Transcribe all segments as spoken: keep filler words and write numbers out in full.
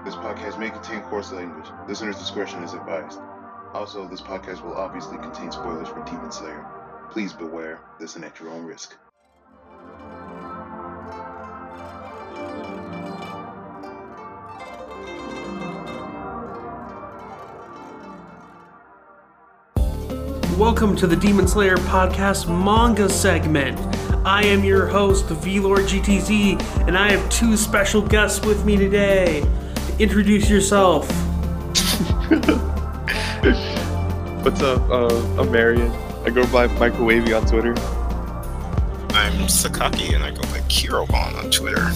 This podcast may contain coarse language. Listener's discretion is advised. Also, this podcast will obviously contain spoilers for Demon Slayer. Please beware, listen at your own risk. Welcome to the Demon Slayer podcast manga segment. I am your host, V-Lord G T Z, and I have two special guests with me today. Introduce yourself. What's up? Uh, I'm Marion. I go by Microwavy on Twitter. I'm Sakaki, and I go by Kirobon on Twitter.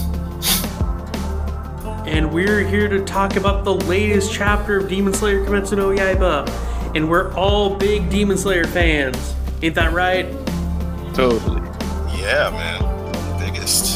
And we're here to talk about the latest chapter of Demon Slayer Kimetsu no Yaiba. And we're all big Demon Slayer fans. Ain't that right? Totally. Yeah, man. Biggest.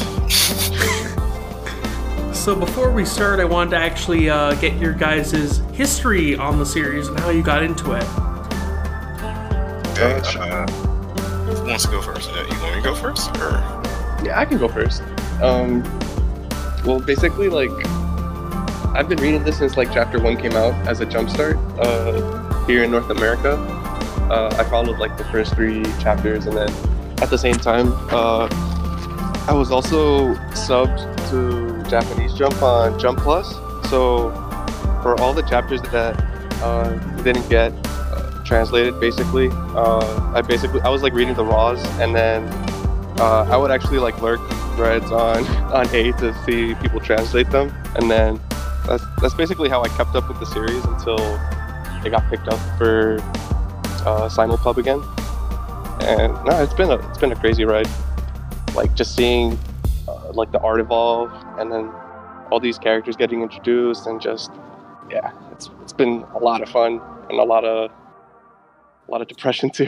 So before we start, I wanted to actually uh, get your guys' history on the series and how you got into it. Okay, uh, who wants to go first? Uh, you want me to go first? Or? Yeah, I can go first. Um, well, basically, like, I've been reading this since, like, chapter one came out as a jumpstart. Uh, here in North America. Uh, I followed like the first three chapters, and then at the same time, uh, I was also subbed to Japanese Jump on Jump Plus. So for all the chapters that uh, didn't get uh, translated, basically, uh, I basically I was like reading the raws, and then uh, I would actually like lurk threads on on A to see people translate them, and then that's that's basically how I kept up with the series until it got picked up for uh, Simulpub again, and no, it's been a it's been a crazy ride. Like just seeing uh, like the art evolve, and then all these characters getting introduced, and just yeah, it's it's been a lot of fun and a lot of a lot of depression too.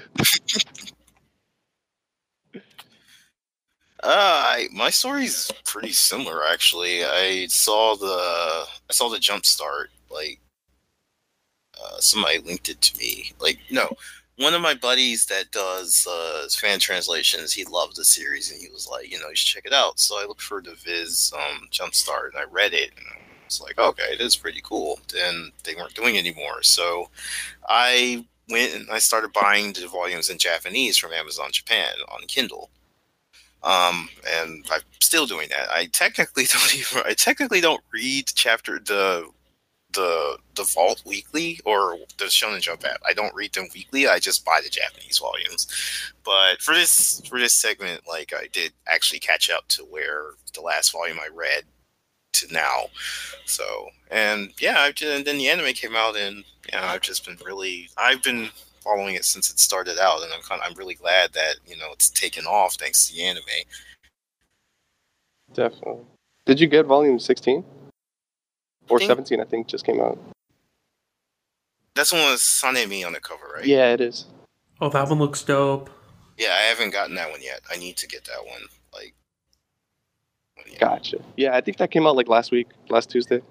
uh, I, my story's pretty similar actually. I saw the I saw the jump start like. Uh, somebody linked it to me. Like, no, one of my buddies that does uh, fan translations, he loved the series, and he was like, you know, you should check it out. So I looked for the Viz um, Jumpstart, and I read it, and I was like, okay, it is pretty cool. Then they weren't doing it anymore. So I went and I started buying the volumes in Japanese from Amazon Japan on Kindle. Um, and I'm still doing that. I technically don't even, I technically don't read chapter, the the the Vault weekly or the Shonen Jump app. I don't read them weekly. I just buy the Japanese volumes. But for this for this segment, like I did actually catch up to where the last volume I read to now. So and yeah, I've just, and then the anime came out, and yeah, I've just been really I've been following it since it started out, and I'm kind of, I'm really glad that you know it's taken off thanks to the anime. Definitely. Did you get volume sixteen? Or think, seventeen, I think, just came out. That's the one with Sanemi on the cover, right? Yeah, it is. Oh, that one looks dope. Yeah, I haven't gotten that one yet. I need to get that one. Like, yeah. Gotcha. Yeah, I think that came out like last week, last Tuesday.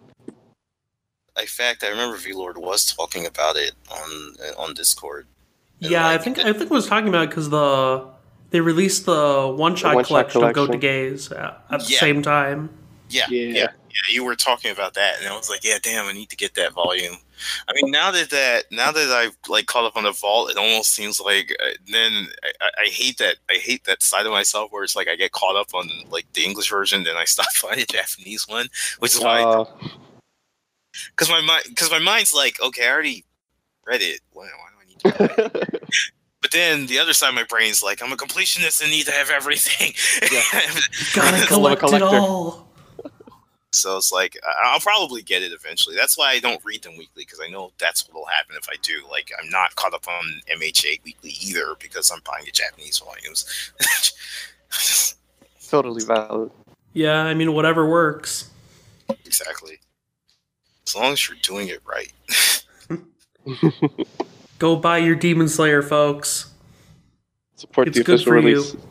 In fact, I remember V-Lord was talking about it on on Discord. Yeah, like, I think I think I was talking about it because the they released the one-shot, the one-shot collection, collection of Go to Gaze at, at the yeah. same time. Yeah, yeah, yeah, yeah. You were talking about that, and I was like, "Yeah, damn, I need to get that volume." I mean, now that that now that I've like caught up on the Vault, it almost seems like uh, then I, I hate that I hate that side of myself where it's like I get caught up on like the English version, then I stop buying the Japanese one, which is why. Uh, because my mind, because my mind's like, okay, I already read it. Why, why do I need to buy it? But then the other side of my brain's like, I'm a completionist and need to have everything. Yeah. Gotta collect it all. So it's like, I'll probably get it eventually. That's why I don't read them weekly, because I know that's what will happen if I do. Like, I'm not caught up on M H A weekly either, because I'm buying the Japanese volumes. Totally valid. Yeah, I mean, whatever works. Exactly. As long as you're doing it right. Go buy your Demon Slayer, folks. Support it's the official release. You.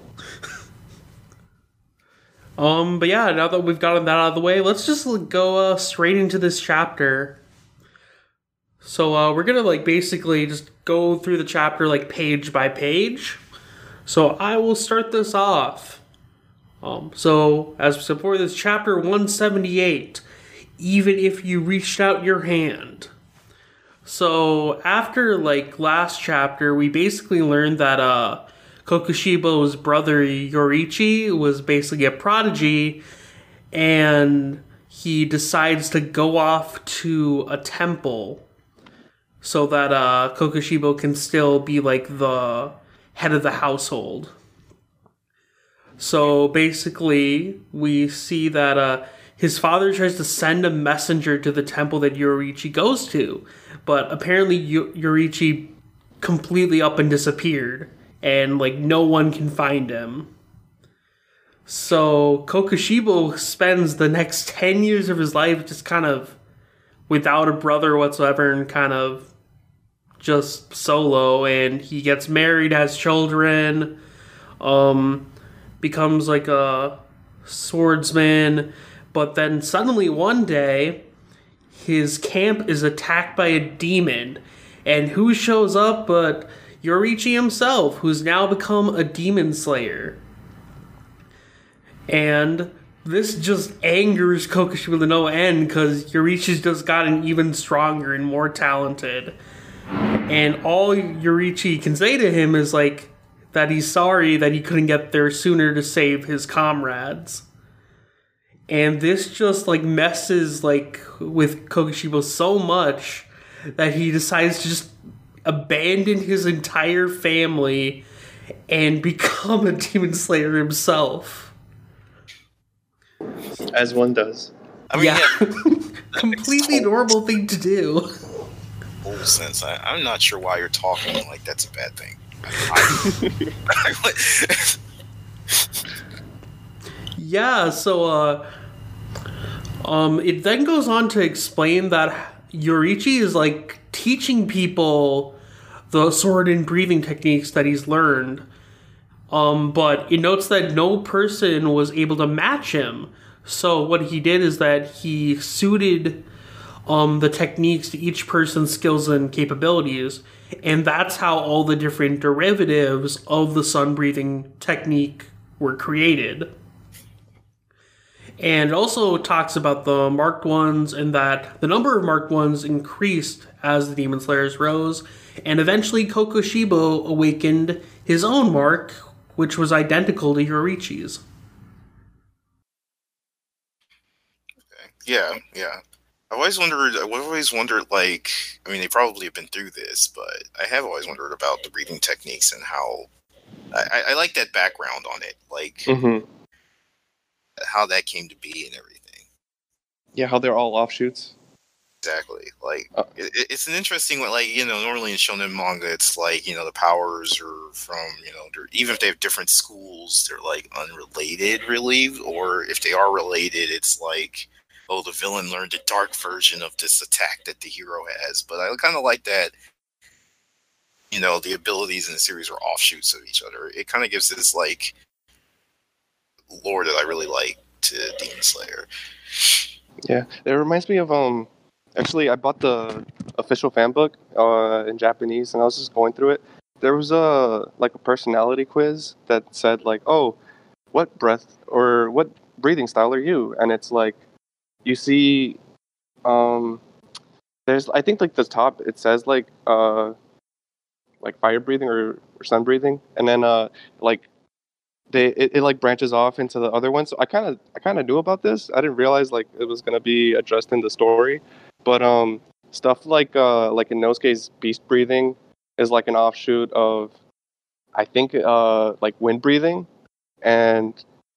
Um, but yeah, now that we've gotten that out of the way, let's just go uh, straight into this chapter. So uh, we're gonna like basically just go through the chapter like page by page. So I will start this off. Um, so as for this chapter one seventy-eight, even if you reached out your hand. So after like last chapter, we basically learned that uh, Kokushibo's brother Yoriichi was basically a prodigy, and he decides to go off to a temple so that uh, Kokushibo can still be like the head of the household. So basically, we see that uh, his father tries to send a messenger to the temple that Yoriichi goes to, but apparently y- Yoriichi completely up and disappeared, and like no one can find him. So Kokushibo spends the next ten years of his life just kind of without a brother whatsoever and kind of just solo, and he gets married, has children, um, becomes like a swordsman, but then suddenly one day his camp is attacked by a demon, and who shows up but Yoriichi himself, who's now become a demon slayer. And this just angers Kokushibo to no end, because Yoriichi's just gotten even stronger and more talented. And all Yoriichi can say to him is like that he's sorry that he couldn't get there sooner to save his comrades. And this just like messes like with Kokushibo so much that he decides to just abandon his entire family and become a demon slayer himself. As one does. I mean, yeah, yeah, completely normal thing to do. Whole sense. I, I'm not sure why you're talking like that's a bad thing. I, I, yeah, so uh, um, it then goes on to explain that Yoriichi is like teaching people the sword and breathing techniques that he's learned. Um, but it notes that no person was able to match him. So what he did is that he suited um, the techniques to each person's skills and capabilities. And that's how all the different derivatives of the sun breathing technique were created. And it also talks about the marked ones, and that the number of marked ones increased as the demon slayers rose. And eventually Kokushibo awakened his own mark, which was identical to Yoriichi's. okay. Yeah, yeah. I've always wondered. I've always wondered, like, I mean, they probably have been through this, but I have always wondered about the breathing techniques and how. I, I like that background on it, like Mm-hmm. how that came to be and everything. Yeah, how they're all offshoots. Exactly. Like Uh, it, it's an interesting one. Like, you know, normally in shonen manga, it's like, you know, the powers are from, you know, they're, even if they have different schools, they're like unrelated, really. Or if they are related, it's like, oh, the villain learned a dark version of this attack that the hero has. But I kind of like that. You know, the abilities in the series are offshoots of each other. It kind of gives this like lore that I really like to Demon Slayer. Yeah, it reminds me of um. Actually, I bought the official fan book uh, in Japanese, and I was just going through it. There was a like a personality quiz that said like, "Oh, what breath or what breathing style are you?" And it's like, you see, um, there's I think like the top it says like uh, like fire breathing or, or sun breathing, and then uh like they it, it like branches off into the other ones. So I kind of I kind of knew about this. I didn't realize like it was gonna be addressed in the story. But um, stuff like uh, like in Nosuke's beast breathing is like an offshoot of, I think, uh, like wind breathing, and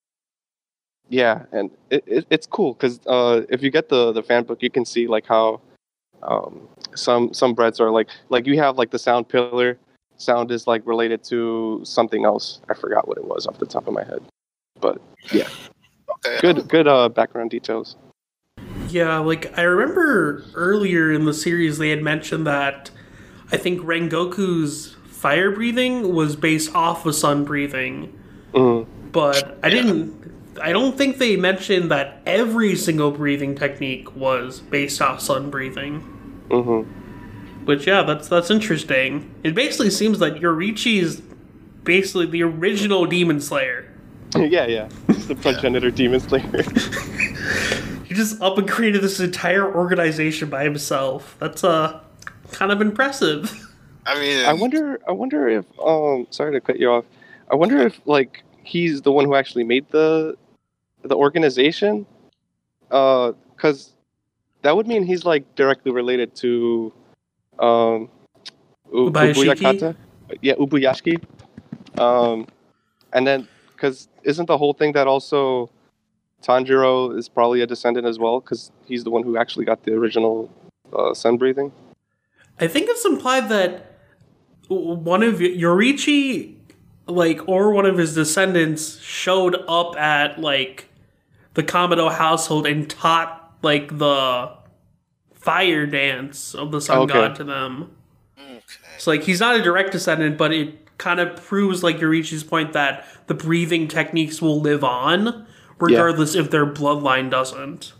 yeah, and it, it it's cool because uh, if you get the the fan book, you can see like how um, some some breaths are like like you have like the sound pillar. Sound is like related to something else. I forgot what it was off the top of my head, but yeah, Okay. good good uh, background details. Yeah, like, I remember earlier in the series they had mentioned that I think Rengoku's fire breathing was based off of sun breathing. Mm-hmm. But I didn't... I don't think they mentioned that every single breathing technique was based off sun breathing. Mm-hmm. Which, yeah, that's that's interesting. It basically seems that Yoriichi is basically the original Demon Slayer. Yeah, yeah. It's the progenitor demon slayer. He just up and created this entire organization by himself. That's uh kind of impressive. I mean, I wonder. I wonder if. Um, sorry to cut you off. I wonder if like he's the one who actually made the the organization. Uh, because that would mean he's like directly related to um U- Ubuyashiki? Ubuyakata. Yeah, Ubuyashiki. Um, and then because isn't the whole thing that also Tanjiro is probably a descendant as well because he's the one who actually got the original uh, sun breathing. I think it's implied that one of Yorichi, like, or one of his descendants showed up at, like, the Kamado household and taught, like, the fire dance of the sun Okay. god to them. okay. So, like, he's not a direct descendant, but it kind of proves, like, Yorichi's point that the breathing techniques will live on, regardless if their bloodline doesn't.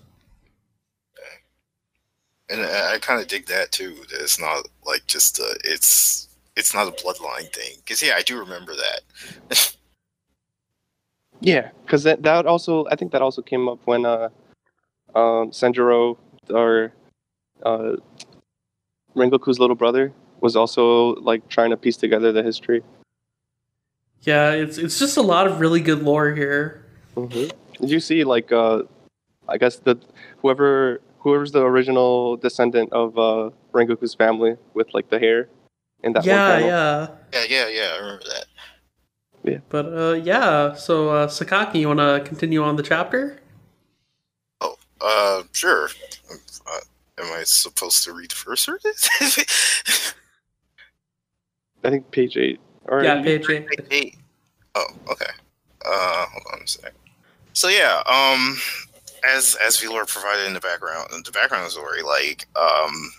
And I, I kind of dig that too. That it's not like just a, it's it's not a bloodline thing. Because yeah, I do remember that. Yeah, because that that also I think that also came up when uh, um, Senjuro or uh, Rengoku's little brother was also like trying to piece together the history. Yeah, it's it's just a lot of really good lore here. Mm-hmm. Did you see like uh, I guess the whoever whoever's the original descendant of uh, Rengoku's family with like the hair in that Yeah, one panel? yeah. Yeah, yeah, yeah. I remember that. But, uh, yeah, so, uh, Sakaki, you want to continue on the chapter? Oh, uh, sure. Uh, am I supposed to read the first or this? I think page eight. Or Yeah, page eight. Eight. Oh, okay. Uh, hold on a sec. So yeah, um, as as Velor provided in the background, in the background story, like, um,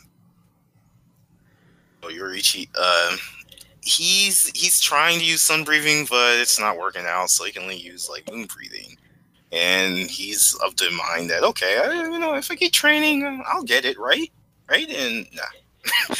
oh, Yorichi, uh, he's he's trying to use sun breathing, but it's not working out, so he can only use like moon breathing. And he's of the mind that okay, I, you know, if I keep training, uh, I'll get it right, right? And nah.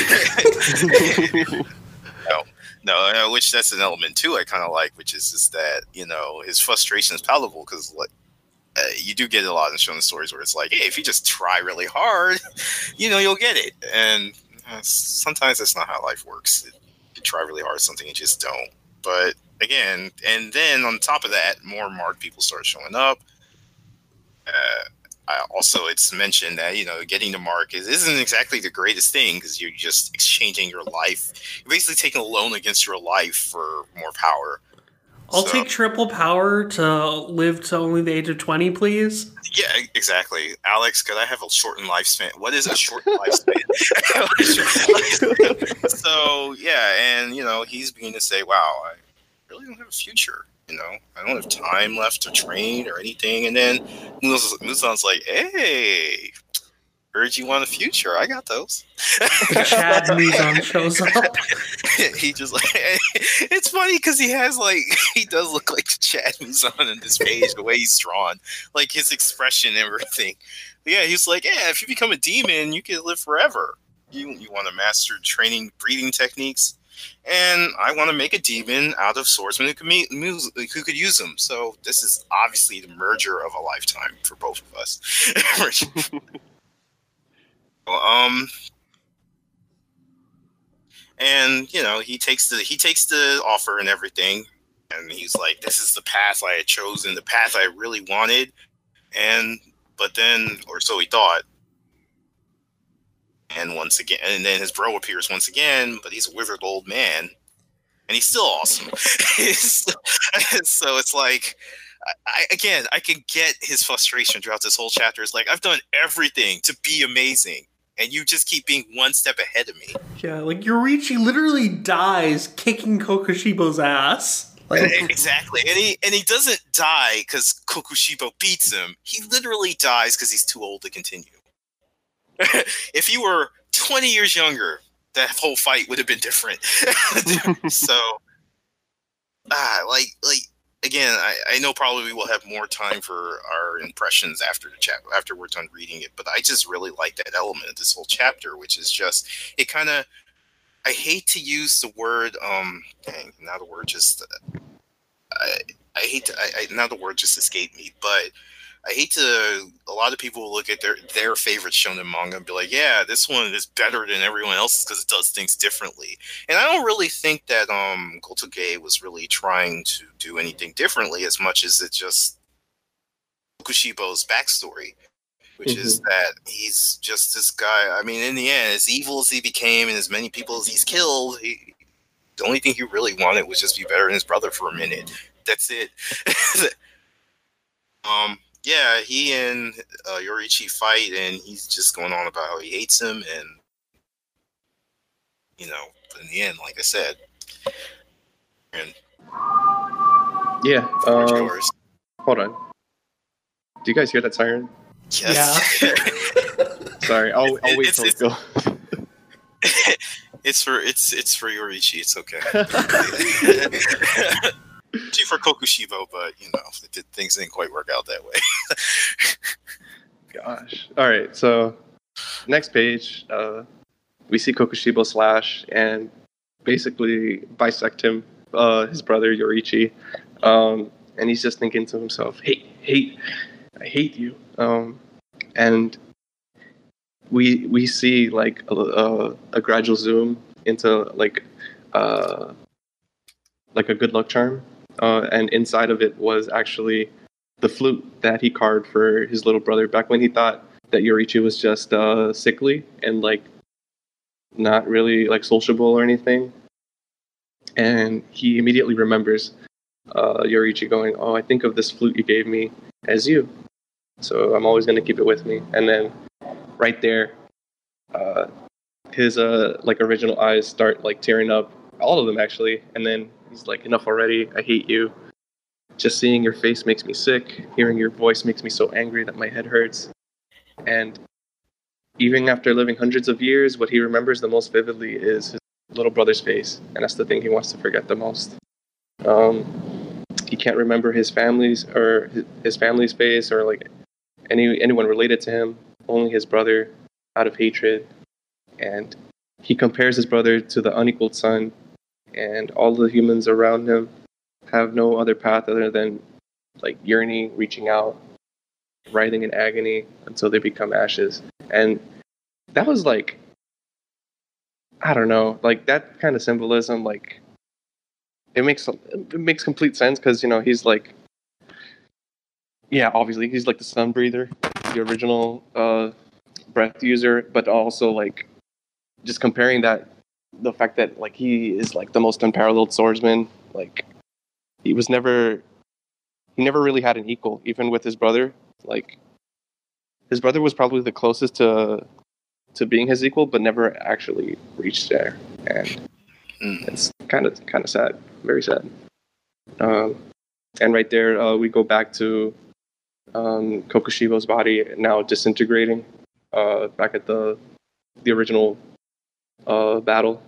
no, no, uh, which that's an element too I kind of like, which is just that, you know, his frustration is palatable because like uh, you do get a lot in shonen stories where it's like, hey, if you just try really hard, you know, you'll get it. And uh, sometimes that's not how life works. You try really hard at something, you just don't. But again, and then on top of that, more and more people start showing up. Uh, I also, it's mentioned that, you know, getting the mark is, isn't exactly the greatest thing because you're just exchanging your life. You're basically taking a loan against your life for more power. I'll So- take triple power to live to only the age of twenty, please. Yeah, exactly. Alex, could I have a shortened lifespan? What is a shortened lifespan? So, yeah, and, you know, he's beginning to say, wow, I really don't have a future. You know, I don't have time left to train or anything. And then Muzan's like, hey, heard you want a future. I got those. Chad Muzan shows up. He just like, it's funny because he has like, he does look like Chad Muzan in this page, the way he's drawn, like his expression and everything. But yeah, he's like, yeah, if you become a demon, you can live forever. You, you want to master training breathing techniques. And I want to make a demon out of swordsmen who could, meet, who could use them. So this is obviously the merger of a lifetime for both of us. Well, um, and you know, he takes the he takes the offer and everything, and he's like, "This is the path I had chosen, the path I really wanted." And but then, or so he thought. And once again, and then his bro appears once again, but he's a withered old man, and he's still awesome. So it's like, I, again, I can get his frustration throughout this whole chapter. It's like, I've done everything to be amazing, and you just keep being one step ahead of me. Yeah, like Yorichi literally dies kicking Kokushibo's ass. Like, Exactly, and he and he doesn't die because Kokushibo beats him. He literally dies because he's too old to continue. If you were twenty years younger, that whole fight would have been different. So, ah, like, like again, I, I know probably we'll have more time for our impressions after the chap after we're done reading it. But I just really like that element of this whole chapter, which is just it kind of. I hate to use the word. Um, dang, now the word just. Uh, I I hate to. I, I now the word just escaped me, but. I hate to. A lot of people look at their their favorite shonen manga and be like, "Yeah, this one is better than everyone else's because it does things differently." And I don't really think that um Gotoge was really trying to do anything differently as much as it just Kokushibo's backstory, which mm-hmm. is that he's just this guy. I mean, in the end, as evil as he became and as many people as he's killed, he, the only thing he really wanted was just be better than his brother for a minute. That's it. um. Yeah, he and uh, Yoriichi fight, and he's just going on about how he hates him, and you know, in the end, like I said, and yeah. Um, yours. Hold on. Do you guys hear that siren? Yes. Yeah. Sorry, I'll, I'll wait it's, till it's, it goes. It's for it's it's for Yoriichi. It's okay. For Kokushibo, but you know, it did, things didn't quite work out that way. Gosh. All right. So next page, uh, we see Kokushibo slash and basically bisect him, uh, his brother Yoriichi, um, and he's just thinking to himself, "Hate, hate, I hate you." Um, and we we see like a, a, a gradual zoom into like uh, like a good luck charm. Uh, and inside of it was actually the flute that he carved for his little brother back when he thought that Yoriichi was just uh, sickly and like not really like sociable or anything. And he immediately remembers uh, Yoriichi going, "Oh, I think of this flute you gave me as you, so I'm always going to keep it with me." And then right there, uh, his uh, like original eyes start like tearing up, all of them actually, and then he's like, "Enough already, I hate you. Just seeing your face makes me sick. Hearing your voice makes me so angry that my head hurts." And even after living hundreds of years, what he remembers the most vividly is his little brother's face. And that's the thing he wants to forget the most. Um, he can't remember his family's or his, his family's face or like any anyone related to him, only his brother out of hatred. And he compares his brother to the unequaled sun, and all the humans around him have no other path other than like yearning, reaching out, writhing in agony until they become ashes. And that was like, I don't know, like that kind of symbolism, like it makes it makes complete sense because, you know, he's like, yeah, obviously he's like the sun breather, the original uh, breath user, but also like just comparing that, the fact that like he is like the most unparalleled swordsman, like he was never, he never really had an equal, even with his brother. Like his brother was probably the closest to to being his equal, but never actually reached there, and mm. it's kind of kind of sad, very sad. Um, and right there, uh, we go back to um, Kokushibo's body now disintegrating, uh, back at the the original uh, battle,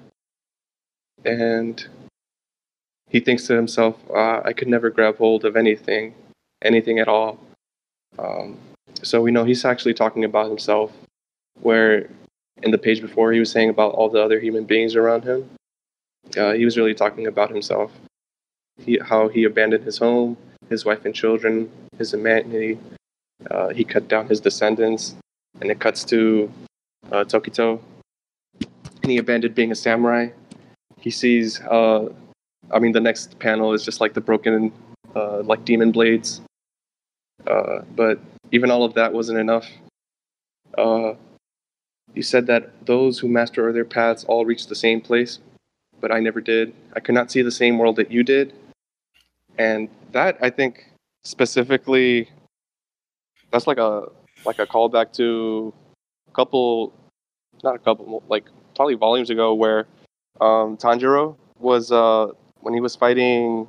and he thinks to himself, uh, "I could never grab hold of anything, anything at all." Um, so we know he's actually talking about himself, where in the page before he was saying about all the other human beings around him. Uh, he was really talking about himself. He, how he abandoned his home, his wife and children, his humanity. Uh, he cut down his descendants, and it cuts to uh, Tokito. And he abandoned being a samurai. He sees, uh, I mean, the next panel is just like the broken, uh, like demon blades. Uh, but even all of that wasn't enough. Uh, you said that those who master other paths all reach the same place, but I never did. I could not see the same world that you did. And that, I think, specifically, that's like a like a callback to a couple, not a couple, like probably volumes ago, where um, Tanjiro was, uh, when he was fighting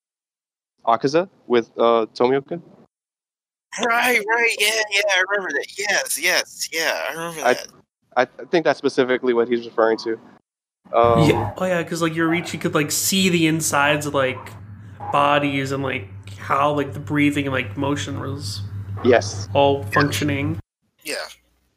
Akaza with uh, Tomioka. Right, right, yeah, yeah, I remember that. Yes, yes, yeah, I remember that. I, I think that's specifically what he's referring to. Um, yeah. Oh yeah, because like Yoriichi could like see the insides of like bodies and like how like the breathing and like motion was yes all functioning. Yeah.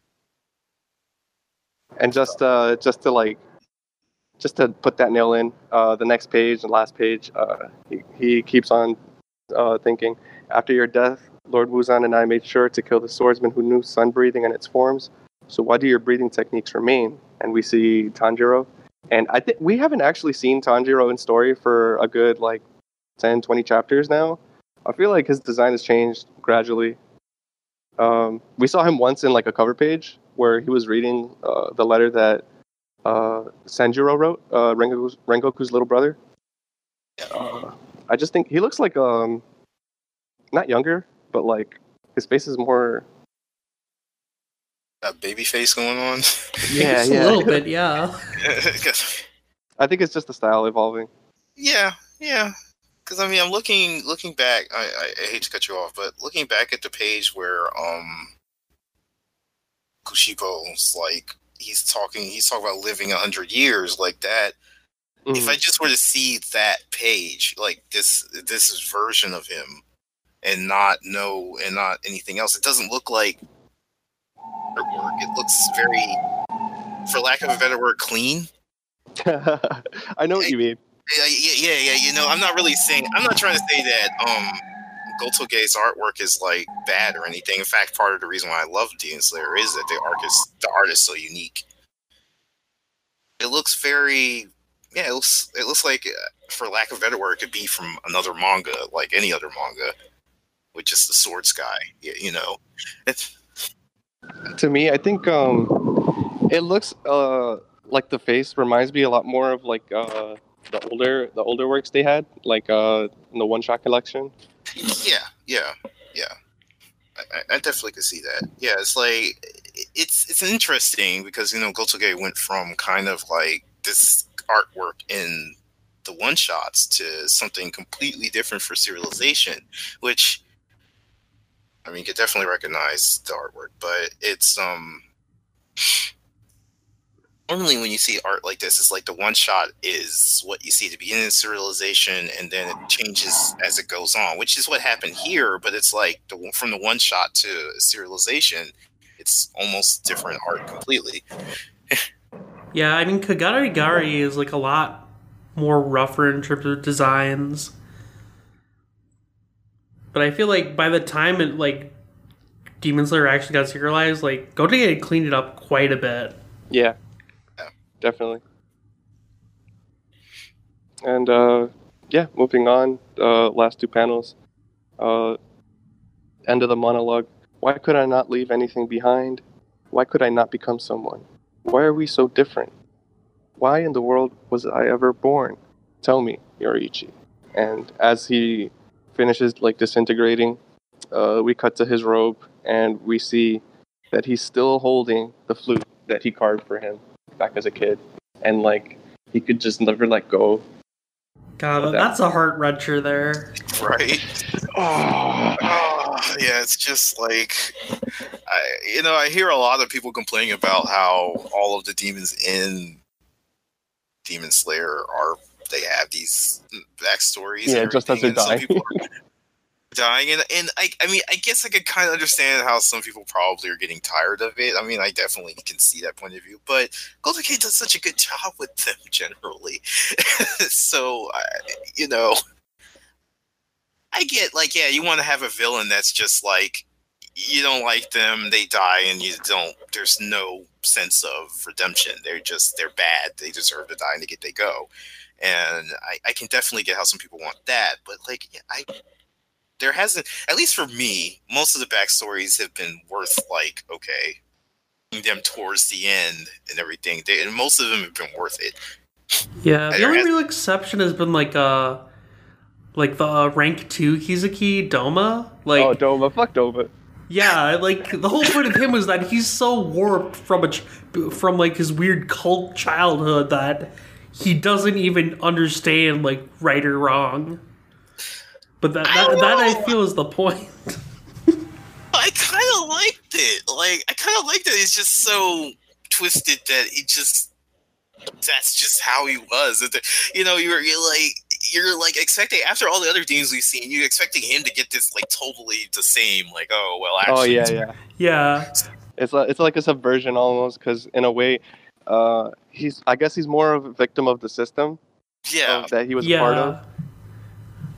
And just uh, just to like just to put that nail in, uh, the next page, the last page, uh, he, he keeps on uh, thinking, after your death, Lord Wuzan and I made sure to kill the swordsman who knew sun breathing and its forms. So why do your breathing techniques remain? And we see Tanjiro. And I think we haven't actually seen Tanjiro in story for a good like ten, twenty chapters now. I feel like his design has changed gradually. Um, we saw him once in like a cover page where he was reading uh, the letter that uh, Sanjuro wrote, uh, Rengoku's, Rengoku's little brother. Uh, I just think he looks like um, not younger, but like his face is more. A baby face going on. Yeah, Just yeah. a little bit, yeah. I think it's just the style evolving. Yeah, yeah. Because I mean, I'm looking looking back. I, I, I hate to cut you off, but looking back at the page where um Kushibo's like he's talking, he's talking about living a hundred years like that. Mm. If I just were to see that page, like this this is version of him, and not know and not anything else, it doesn't look like artwork. It looks very, for lack of a better word, clean. I know what you mean. Yeah, yeah, yeah, yeah. You know, I'm not really saying, I'm not trying to say that um, Gotoge's artwork is like bad or anything. In fact, part of the reason why I love Demon Slayer is that the art is the art is so unique. It looks very, yeah. It looks, it looks like, uh, for lack of a better word, it could be from another manga, like any other manga, with just the sword sky. You, you know, it's. To me, I think um, it looks uh, like the face reminds me a lot more of like uh, the older the older works they had, like uh, in the One Shot collection. Yeah, yeah, yeah. I, I definitely could see that. Yeah, it's like it's it's interesting because, you know, Gotoge went from kind of like this artwork in the one shots to something completely different for serialization, which, I mean, you could definitely recognize the artwork, but it's um normally when you see art like this, it's like the one shot is what you see at the beginning of serialization, and then it changes as it goes on, which is what happened here. But it's like the, from the one shot to serialization, it's almost different art completely. Yeah, I mean, Kagari Gari is like a lot more rougher in terms of designs. But I feel like by the time it, like, Demon Slayer actually got serialized, like, Gotoge had cleaned it up quite a bit. Yeah, Yeah. definitely. And, uh, yeah, moving on, uh, last two panels. Uh, end of the monologue. Why could I not leave anything behind? Why could I not become someone? Why are we so different? Why in the world was I ever born? Tell me, Yoriichi. And as he finishes like disintegrating, uh, we cut to his robe and we see that he's still holding the flute that he carved for him back as a kid, and like he could just never let go. God, that. that's a heart wrencher there. Right? Oh, oh, yeah, it's just like, I, you know, I hear a lot of people complaining about how all of the demons in Demon Slayer are, they have these backstories. Yeah, and just as they're and some dying. people are dying, and and I, I mean, I guess I could kind of understand how some people probably are getting tired of it. I mean, I definitely can see that point of view, but Gotoge does such a good job with them generally. So, I, you know, I get like, yeah, you want to have a villain that's just like, you don't like them, they die, and you don't. There's no sense of redemption. They're just they're bad. They deserve to die, and they get they go. And I, I can definitely get how some people want that, but like, I. There hasn't, at least for me, most of the backstories have been worth, like, okay, them towards the end and everything. They, and most of them have been worth it. Yeah, the There only has- real exception has been like uh like the uh, rank two Kizuki Doma. Like, Oh, Doma, fuck Doma. yeah, like the whole point of him was that he's so warped from a ch- from like his weird cult childhood that he doesn't even understand like right or wrong. But that that, that I feel is the point. I kind of liked it. Like, I kind of liked that he's just so twisted that he just, that's just how he was. That the- You know, you're, you're like, you're like expecting, after all the other demons we've seen, you're expecting him to get this like totally the same, like, oh, well, actually. Oh yeah, it's- yeah. Yeah, It's like, it's like a subversion almost, because in a way, uh, he's I guess he's more of a victim of the system Yeah. of, that he was a part of. yeah.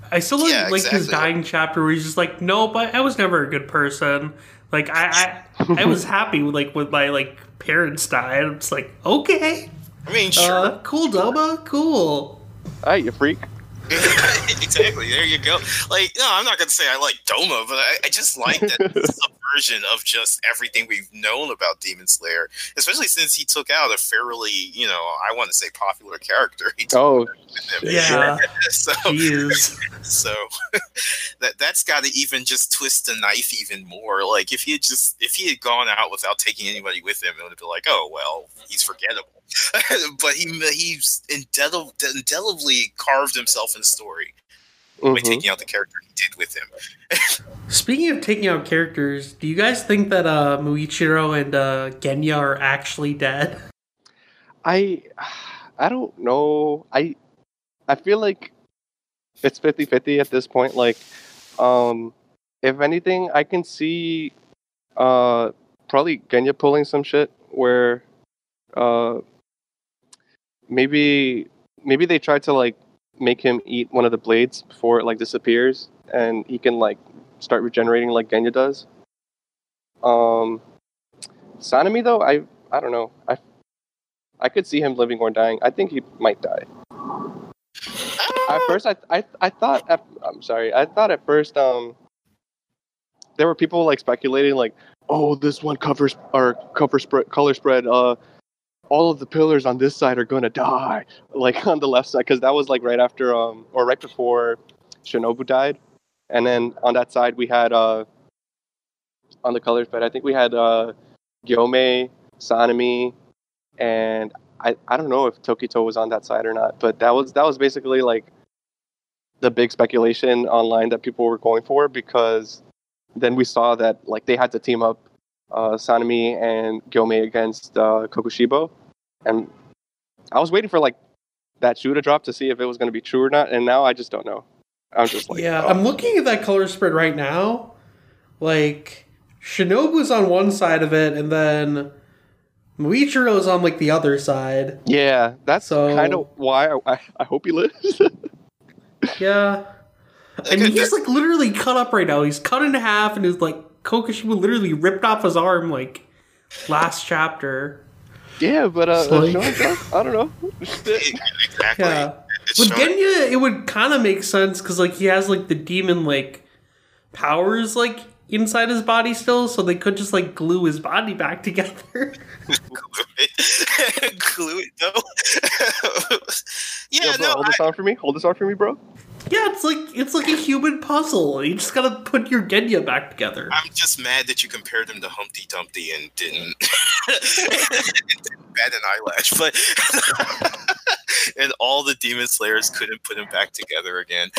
I still like, Yeah, like his exactly. dying chapter where he's just like, no, but I was never a good person. Like I, I, I was happy with like with my like parents died. It's like okay, I mean, sure. uh, cool, Doma, cool. Alright, you freak. Exactly. There you go. Like, no, I'm not gonna say I like Doma, but I, I just like that subversion of just everything we've known about Demon Slayer, especially since he took out a fairly, you know, I want to say popular character. He took Oh, with him. Yeah, So, jeez. so that that's got to even just twist the knife even more. Like, if he had just if he had gone out without taking anybody with him, it would have been like, oh well, he's forgettable. But he he's indel- indelibly carved himself in story by mhm. taking out the character he did with him. Speaking of taking out characters, do you guys think that uh, Muichiro and uh, Genya are actually dead? I I don't know. I I feel like it's fifty-fifty at this point. Like, um, if anything, I can see uh probably Genya pulling some shit where uh maybe maybe they try to like make him eat one of the blades before it like disappears and he can like start regenerating like Genya does. Um, Sanemi though, I I don't know. I I could see him living or dying. I think he might die. At first, I I I thought at, I'm sorry. I thought at first um there were people like speculating like, oh, this one covers or cover spread color spread uh all of the pillars on this side are gonna die, like on the left side, because that was like right after um or right before Shinobu died, and then on that side we had uh on the color spread I think we had uh Gyome, Sanemi, and I I don't know if Tokito was on that side or not, but that was that was basically like the big speculation online that people were going for, because then we saw that like they had to team up uh, Sanemi and Gyome against uh, Kokushibo, and I was waiting for like that shoe to drop to see if it was going to be true or not, and now I just don't know. I'm just like, Yeah, oh. I'm looking at that color spread right now. Like, Shinobu's on one side of it, and then Muichiro's on like the other side. Yeah, that's So- kind of why I, I, I hope he lives. Yeah. And he's like literally cut up right now. He's cut in half, and his like Kokushibo literally ripped off his arm like last chapter. Yeah, but uh, So, uh, like- Sean Trump, I don't know. Exactly. Yeah. It's With showing- Genya, it would kind of make sense because like he has like the demon like powers like inside his body still, so they could just like glue his body back together. glue it, glue it though. yeah, Yo, bro, no, hold I, this on for me. Hold this on for me, bro. Yeah, it's like it's like a human puzzle. You just gotta put your Genya back together. I'm just mad that you compared him to Humpty Dumpty and didn't, didn't bat an eyelash. But and all the Demon Slayers couldn't put him back together again.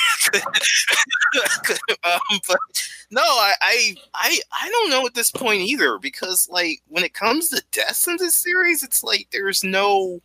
um, but no, I, I I I don't know at this point either, because like when it comes to deaths in this series, it's like there's no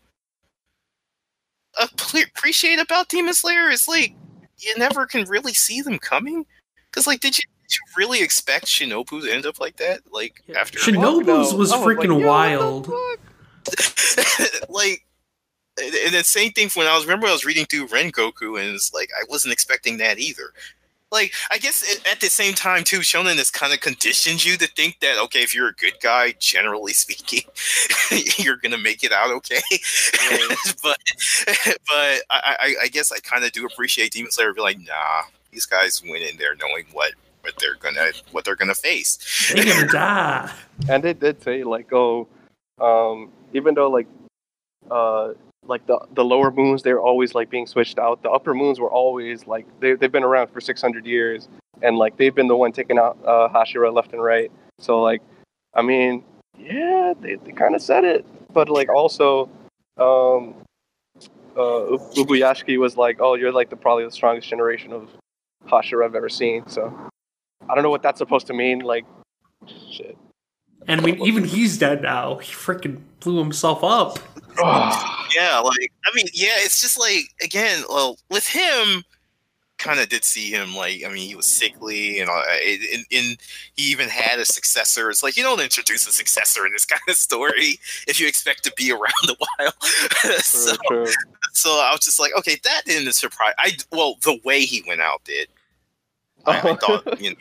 appreciate about Demon Slayer. It's like you never can really see them coming. Because like, did you did you really expect Shinobu to end up like that? Like Yeah. after Shinobu's no. was I was like, freaking yo, wild. what like, and the same thing when I was remember I was reading through Rengoku, and it's like I wasn't expecting that either. Like, I guess it, at the same time too, Shonen has kind of conditioned you to think that okay, if you're a good guy, generally speaking, you're gonna make it out okay. but but I, I, I guess I kind of do appreciate Demon Slayer be like, nah, these guys went in there knowing what what they're gonna what they're gonna face. They're gonna die. And they did say like, oh, um, even though like, uh, like the the lower moons they're always like being switched out. The upper moons were always like they they've been around for six hundred years, and like they've been the one taking out uh, Hashira left and right. So like, I mean, yeah, they they kind of said it, but like also, um, uh, Ubuyashiki was like, oh, you're like the probably the strongest generation of Hashira I've ever seen. So I don't know what that's supposed to mean. Like, shit. And I mean, even he's dead now. He freaking blew himself up. Yeah, like I mean, yeah, it's just like again, well, with him, kind of did see him, like, I mean, he was sickly, and, uh, and, and he even had a successor. It's like, you don't introduce a successor in this kind of story if you expect to be around a while. so, true. so I was just like, okay, that didn't surprise. I well, the way he went out did. I, I thought, you know.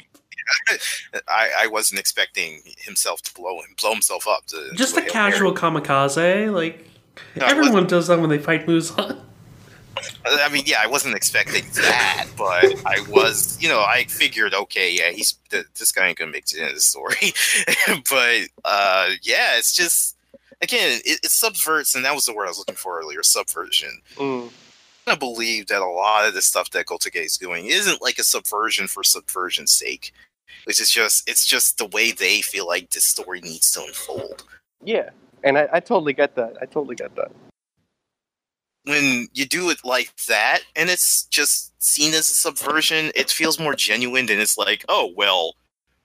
I, I wasn't expecting himself to blow him blow himself up. To, Just to a casual kamikaze, like no, everyone does that when they fight Muzan. I mean, yeah, I wasn't expecting that, but I was, you know, I figured, okay, yeah, he's th- this guy ain't gonna make it into the story. But uh, yeah, it's just again, it, it subverts, and that was the word I was looking for earlier, subversion. Mm. I believe that a lot of the stuff that Gotouge is doing isn't like a subversion for subversion's sake. Which is just, it's just the way they feel like this story needs to unfold. Yeah, and I, I totally get that. I totally get that. When you do it like that, and it's just seen as a subversion, it feels more genuine than it's like, oh, well,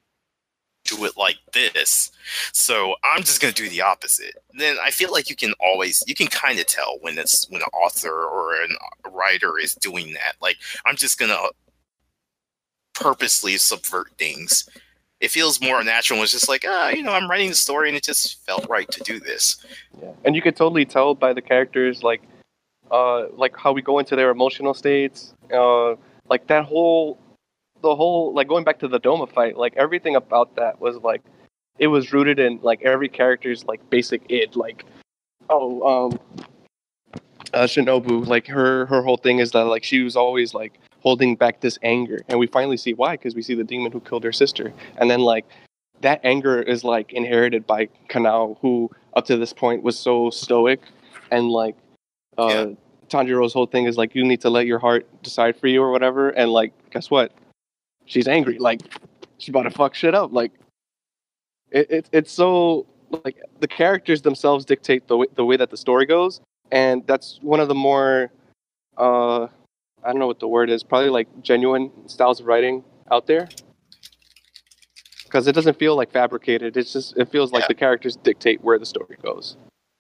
do it like this. So I'm just going to do the opposite. Then I feel like you can always, you can kind of tell when it's, when an author or an, a writer is doing that. Like, I'm just going to purposely subvert things. It feels more natural. It's just like, ah, you know, I'm writing the story and it just felt right to do this. Yeah, and you could totally tell by the characters, like, uh, like how we go into their emotional states, uh, like that whole, the whole, like going back to the Doma fight, like everything about that was like, it was rooted in like every character's like basic id, like, oh, um, uh, Shinobu, like her, her whole thing is that like she was always like holding back this anger, and we finally see why, because we see the demon who killed her sister, and then like that anger is like inherited by Kanao, who up to this point was so stoic, and like uh yeah. Tanjiro's whole thing is like, you need to let your heart decide for you or whatever, and like guess what, she's angry, like she's about to fuck shit up, like it, it it's so like the characters themselves dictate the way, the way that the story goes, and that's one of the more uh I don't know what the word is, probably like genuine styles of writing out there. Because it doesn't feel like fabricated. It's just, it feels like yeah. the characters dictate where the story goes.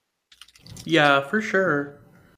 Yeah, for sure.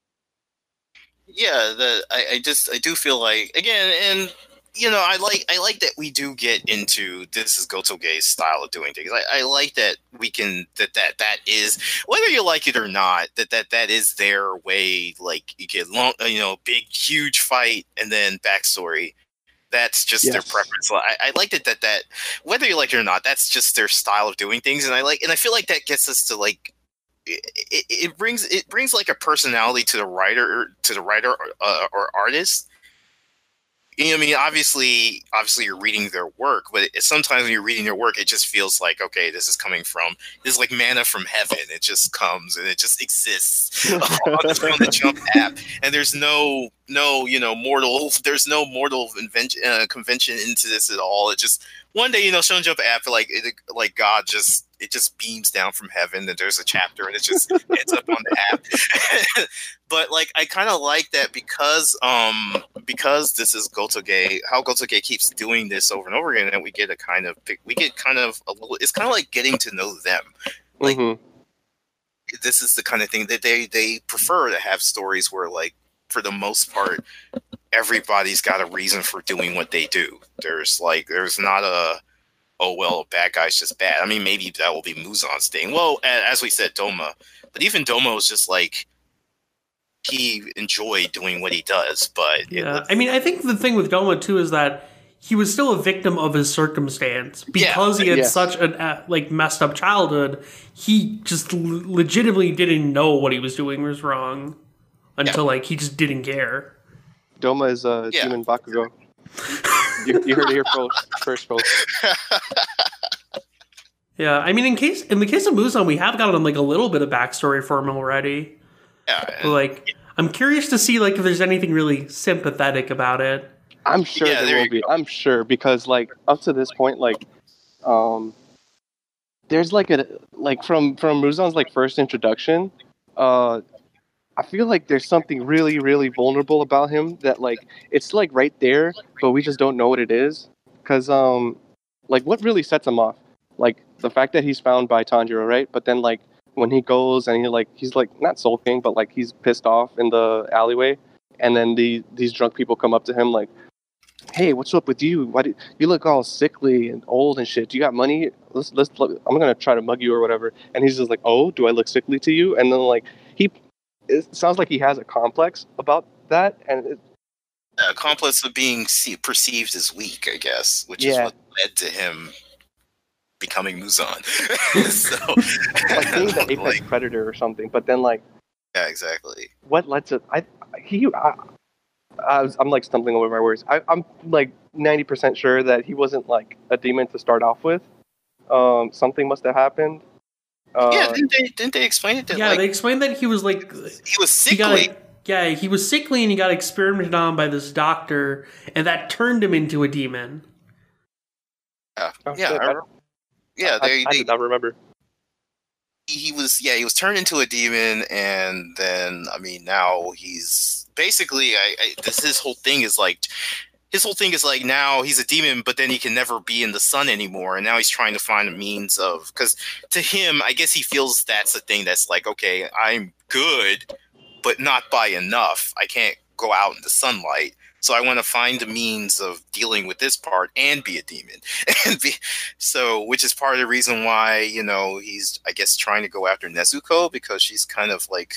Yeah, the I, I just, I do feel like, again, and, you know, I like I like that we do get into, this is Gotouge's style of doing things. I, I like that we can, that, that that is, whether you like it or not, that that, that is their way, like, you get long, you know, big, huge fight, and then backstory. That's just yes. their preference. I, I like that, that, that, whether you like it or not, that's just their style of doing things, and I like, and I feel like that gets us to, like, it, it, it brings, it brings, like, a personality to the writer, to the writer or, uh, or artist. You know, I mean, obviously, obviously, you're reading their work, but it, sometimes when you're reading their work, it just feels like, okay, this is coming from, this is like manna from heaven. It just comes and it just exists on, the, on the Jump app, and there's no, no, you know, mortal, there's no mortal invention, uh, convention into this at all. It just one day, you know, Shonen Jump app, like, it, like God just, it just beams down from heaven, and there's a chapter, and it just ends up on the app. But like, I kind of like that because, um, because this is Gotouge, how Gotouge keeps doing this over and over again, and we get a kind of, we get kind of a little, it's kind of like getting to know them. Like, mm-hmm. This is the kind of thing that they they prefer to have stories where, like, for the most part, everybody's got a reason for doing what they do. There's like, there's not a, oh, well, a bad guy's just bad. I mean, maybe that will be Muzan's thing. Well, as we said, Doma. But even Doma is just like, he enjoyed doing what he does, but... Yeah, was, I mean, I think the thing with Doma, too, is that he was still a victim of his circumstance. Because yeah, he had yes. such a, like, messed up childhood, he just l- legitimately didn't know what he was doing was wrong. Until, yeah. like, he just didn't care. Doma is a yeah. demon Bakugo. you, you heard it here first, folks. Yeah, I mean, in case in the case of Muzan, we have gotten like a little bit of backstory for him already. Yeah, but, like, I'm curious to see like if there's anything really sympathetic about it. I'm sure yeah, there, there will be. Go. I'm sure, because like up to this point, like, um, there's like a like from from Muzan's like first introduction, uh. I feel like there's something really, really vulnerable about him that, like, it's, like, right there, but we just don't know what it is. Because, um, like, what really sets him off? Like, the fact that he's found by Tanjiro, right? But then, like, when he goes and he, like, he's, like, not sulking, but, like, he's pissed off in the alleyway. And then the these drunk people come up to him, like, hey, what's up with you? Why do you look all sickly and old and shit? Do you got money? Let's let's. Look, I'm gonna try to mug you or whatever. And he's just like, oh, do I look sickly to you? And then like he, it sounds like he has a complex about that, and it, A complex of being see- perceived as weak, I guess, which is Yeah. what led to him becoming Muzan. so, like being the apex like, predator or something. But then like, yeah, exactly. what led to I he I, I was, I'm like stumbling over my words. I, I'm like ninety percent sure that he wasn't like a demon to start off with. Um, something must have happened. Uh, yeah, didn't they, didn't they explain it? That, Yeah, like, they explained that he was like he was he got sickly. yeah he was sickly and he got experimented on by this doctor, and that turned him into a demon. Yeah, oh, yeah, shit, I- I, yeah. I, They, I they, did not remember. he was yeah he was turned into a demon, and then I mean now he's basically I, I this his whole thing is like his whole thing is like now he's a demon, but then he can never be in the sun anymore, and now he's trying to find a means of, because to him I guess he feels that's the thing that's like, okay, I'm good but not by enough. I can't go out in the sunlight, so I want to find a means of dealing with this part and be a demon. and be, so, which is part of the reason why, you know, he's, I guess, trying to go after Nezuko, because she's kind of like...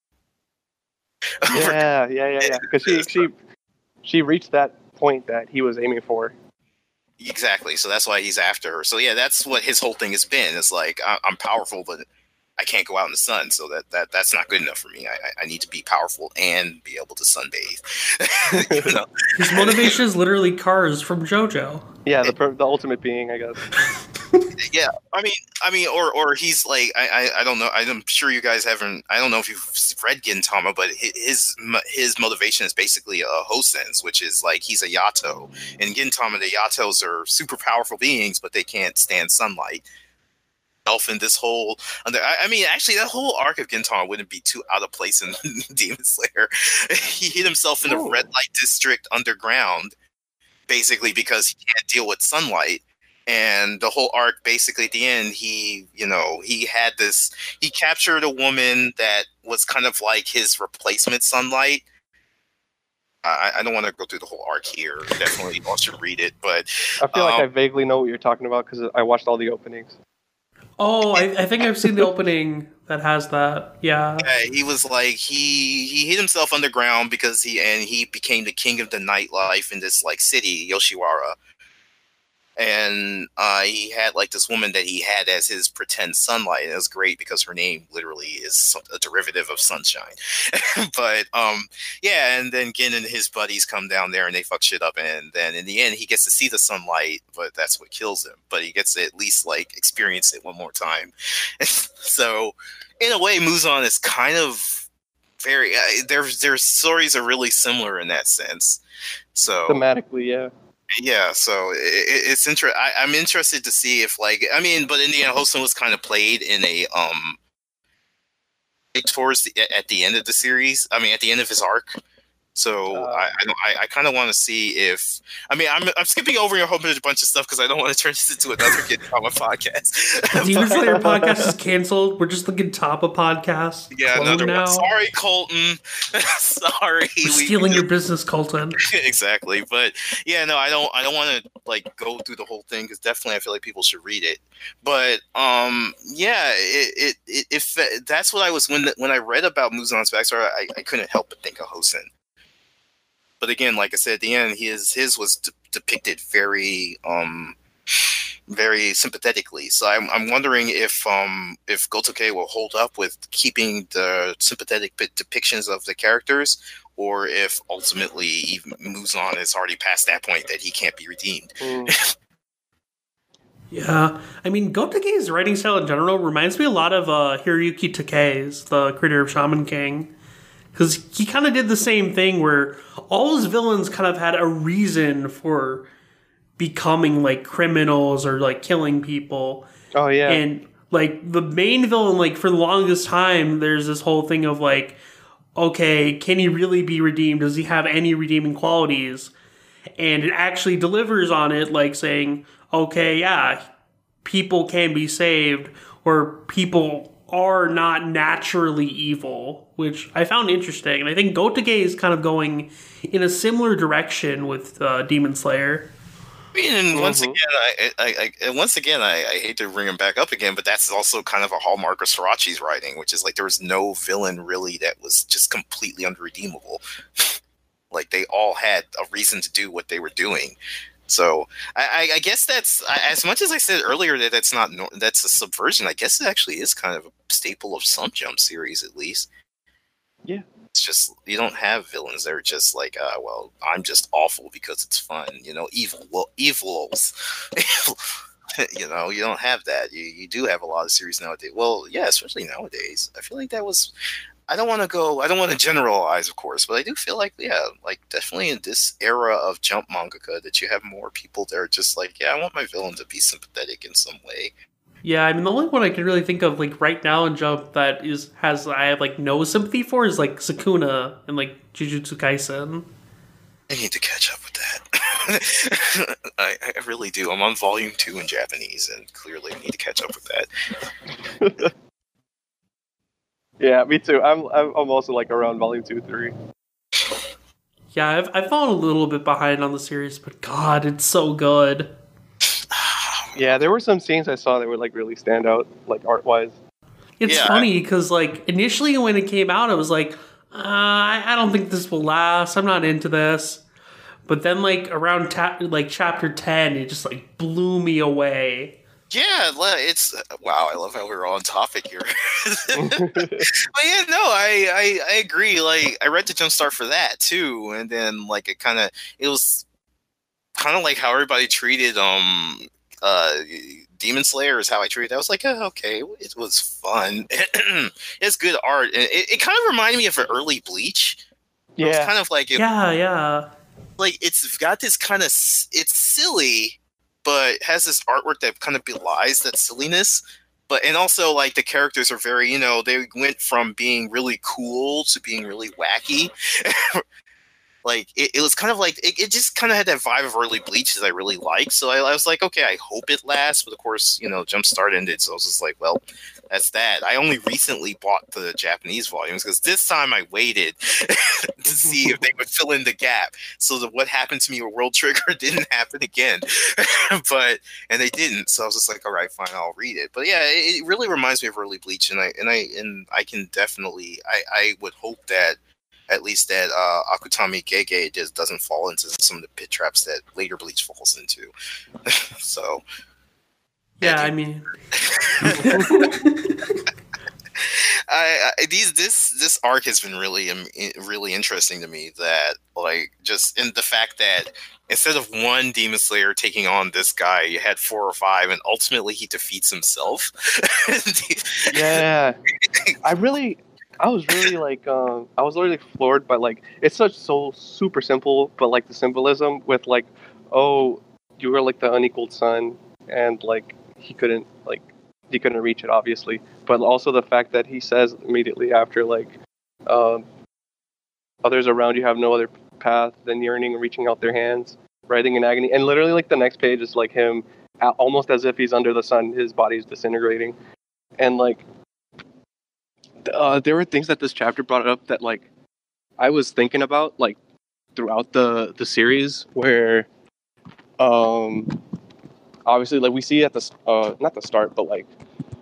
Yeah, yeah, yeah, yeah. Because she she she reached that point that he was aiming for. Exactly. So that's why he's after her. So yeah, that's what his whole thing has been. It's like, I, I'm powerful, but I can't go out in the sun, so that, that that's not good enough for me. I, I- I need to be powerful and be able to sunbathe. you know? His motivation is literally Cars from JoJo. Yeah, the per- the ultimate being, I guess. Yeah, I mean, I mean, or or he's like, I, I, I don't know. I'm sure you guys haven't. I don't know if you've read Gintama, but hi- his his motivation is basically a Hosen's, which is like he's a Yato. In Gintama, the Yatos are super powerful beings, but they can't stand sunlight. Elf in this whole, under, I, I mean, actually, that whole arc of Gintama wouldn't be too out of place in Demon Slayer. He hid himself in a Oh. red light district underground, basically because he can't deal with sunlight. And the whole arc, basically, at the end, he, you know, he had this, he captured a woman that was kind of like his replacement Sunlight. I, I don't want to go through the whole arc here. Definitely, you all should read it. But I feel like Um, I vaguely know what you're talking about because I watched all the openings. Oh, I, I think I've seen the opening that has that. Yeah. yeah, he was like, he he hid himself underground because he, and he became the king of the nightlife in this like city, Yoshiwara. And uh, he had like this woman that he had as his pretend sunlight. And it was great because her name literally is a derivative of sunshine. but um, yeah, and then Gin and his buddies come down there and they fuck shit up. And then in the end, he gets to see the sunlight, but that's what kills him. But he gets to at least like experience it one more time. so in a way, Muzan is kind of very, uh, their, their stories are really similar in that sense. So Thematically, yeah. yeah, so it, it's inter- I, I'm interested to see if, like, I mean, but in the end, Hosen was kind of played in a um towards the, at the end of the series. I mean, at the end of his arc. So Uh. I I, don't- I, I kind of want to see if I mean I'm I'm skipping over a whole bunch of stuff because I don't want to turn this into another Get Trauma podcast. Demon Slayer podcast is canceled. We're just looking top of podcasts. yeah, Clone another now. one. Sorry, Colton. Sorry, We're we- stealing your business, Colton. exactly, but yeah, no, I don't I don't want to like go through the whole thing because definitely I feel like people should read it. But um yeah, it, it, it if that's what I was when when I read about Muzan's backstory, I, I couldn't help but think of Hosen. But again, like I said at the end, his his was de- depicted very um very sympathetically. So I'm I'm wondering if um if Gotoke will hold up with keeping the sympathetic bit depictions of the characters, or if ultimately even Muzan is already past that point that he can't be redeemed. Mm. Yeah. I mean, Goteke's writing style in general reminds me a lot of uh, Hiroyuki Takei's, the creator of Shaman King. Because he kind of did the same thing where all his villains kind of had a reason for becoming like criminals or like killing people. Oh yeah. And like the main villain, like for the longest time, there's this whole thing of like, okay, can he really be redeemed? Does he have any redeeming qualities? And it actually delivers on it, like saying, okay, yeah, people can be saved, or people are not naturally evil, which I found interesting. And I think Gotege is kind of going in a similar direction with uh, Demon Slayer. I mean, and once Mhm. again, I, I, I and once again, I, I hate to bring him back up again, but that's also kind of a hallmark of Sorachi's writing, which is like there was no villain really that was just completely unredeemable. Like they all had a reason to do what they were doing. So I, I guess that's, as much as I said earlier that that's not that's a subversion. I guess it actually is kind of a staple of some Jump series, at least. Yeah. It's just you don't have villains that are just like, uh, well, I'm just awful because it's fun, you know, evil, well, evils. You know, you don't have that. You you do have a lot of series nowadays. Well, yeah, especially nowadays. I feel like that was. I don't want to go. I don't want to generalize, of course, but I do feel like, yeah, like definitely in this era of Jump mangaka, that you have more people that are just like, yeah, I want my villain to be sympathetic in some way. Yeah, I mean, the only one I can really think of, like, right now in Jump that is has I have, like, no sympathy for is, like, Sukuna and, like, Jujutsu Kaisen. I need to catch up with that. I, I really do. I'm on volume two in Japanese, and clearly I need to catch up with that. Yeah, me too. I'm I'm also like around volume two, three. Yeah, I've, I've fallen a little bit behind on the series, but God, it's so good. Yeah, there were some scenes I saw that would like really stand out, like art wise. It's Yeah. funny because, like, initially when it came out, I was like, uh, I, I don't think this will last. I'm not into this. But then, like, around ta- like chapter ten, it just like blew me away. Yeah, le- it's wow. I love how we're on topic here. But yeah, no, I, I I agree. Like I read the Jumpstart for that too, and then like it kind of it was kind of like how everybody treated um uh Demon Slayer is how I treated it. I was like, oh, okay, it was fun. It's good art, and it, it kind of reminded me of an early Bleach. It was Yeah, kind of like it, Yeah, yeah. like it's got this kind of it's silly, but has this artwork that kind of belies that silliness. But and also like the characters are very, you know, they went from being really cool to being really wacky. Like it, it was kind of like it, it just kind of had that vibe of early Bleach that I really liked. So I, I was like, okay, I hope it lasts. But of course, you know, Jumpstart ended, so I was just like, well, that's that. I only recently bought the Japanese volumes because this time I waited to see if they would fill in the gap, so that what happened to me with World Trigger didn't happen again. But and they didn't, so I was just like, all right, fine, I'll read it. But yeah, it, it really reminds me of early Bleach, and I and I and I can definitely, I I would hope that. At least that uh, Akutami Gege just doesn't fall into some of the pit traps that later Bleach falls into. So, Yeah, I dude. mean, I, I these this this arc has been really um, really interesting to me. That like just in the fact that instead of one Demon Slayer taking on this guy, you had four or five, and ultimately he defeats himself. yeah. I really, I was really like, um, I was really floored by like, it's such so super simple, but like the symbolism with like, oh, you were like the unequaled son, and like he couldn't like he couldn't reach it obviously, but also the fact that he says immediately after like, um, others around you have no other path than yearning and reaching out their hands, writhing in agony, and literally like the next page is like him, a- almost as if he's under the sun, his body's disintegrating, and like. Uh, there were things that this chapter brought up that like I was thinking about like throughout the the series where um obviously like we see at the uh not the start but like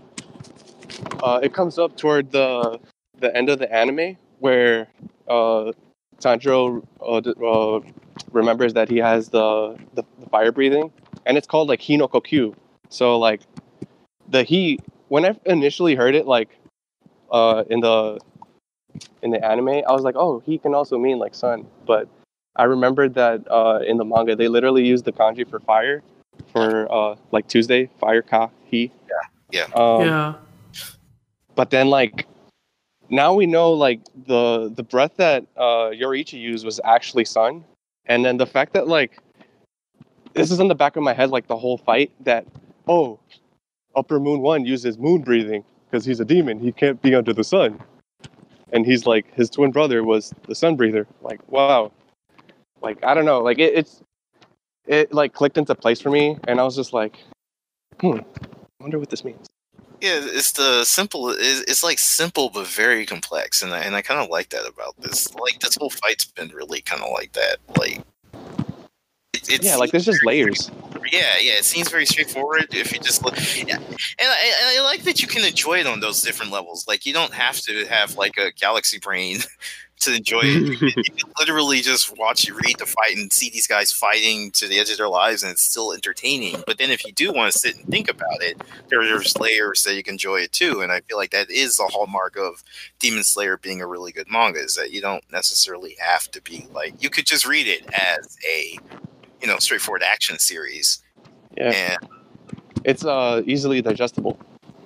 uh it comes up toward the the end of the anime where uh Tanjiro uh, d- uh remembers that he has the, the the fire breathing, and it's called like Hinokokyu. So like the he when I initially heard it like Uh, in the in the anime, I was like, oh, he can also mean like sun. But I remembered that uh, in the manga, they literally use the kanji for fire, for uh, like Tuesday, fire ka he. Yeah. Um, yeah. But then like now we know like the the breath that uh, Yoriichi used was actually sun, and then the fact that like this is in the back of my head like the whole fight that oh, Upper Moon One uses moon breathing. Because he's a demon, he can't be under the sun, and he's like his twin brother was the sun breather. Like wow, like I don't know, like it, it's it like clicked into place for me, and I was just like, hmm, I wonder what this means. Yeah, it's the simple. It's, it's like simple but very complex, and I, and I kind of like that about this. Like this whole fight's been really kind of like that. Like it, it Yeah, like seems there's just very layers. straightforward. Yeah, yeah, it seems very straightforward if you just look. Yeah, and I, and I like that you can enjoy it on those different levels. Like you don't have to have like a galaxy brain to enjoy it. You can, you can literally just watch, you read the fight, and see these guys fighting to the edge of their lives, and it's still entertaining. But then, if you do want to sit and think about it, there's layers that you can enjoy it too. And I feel like that is the hallmark of Demon Slayer being a really good manga, is that you don't necessarily have to be like, you could just read it as a, you know, straightforward action series. Yeah, And it's uh easily digestible.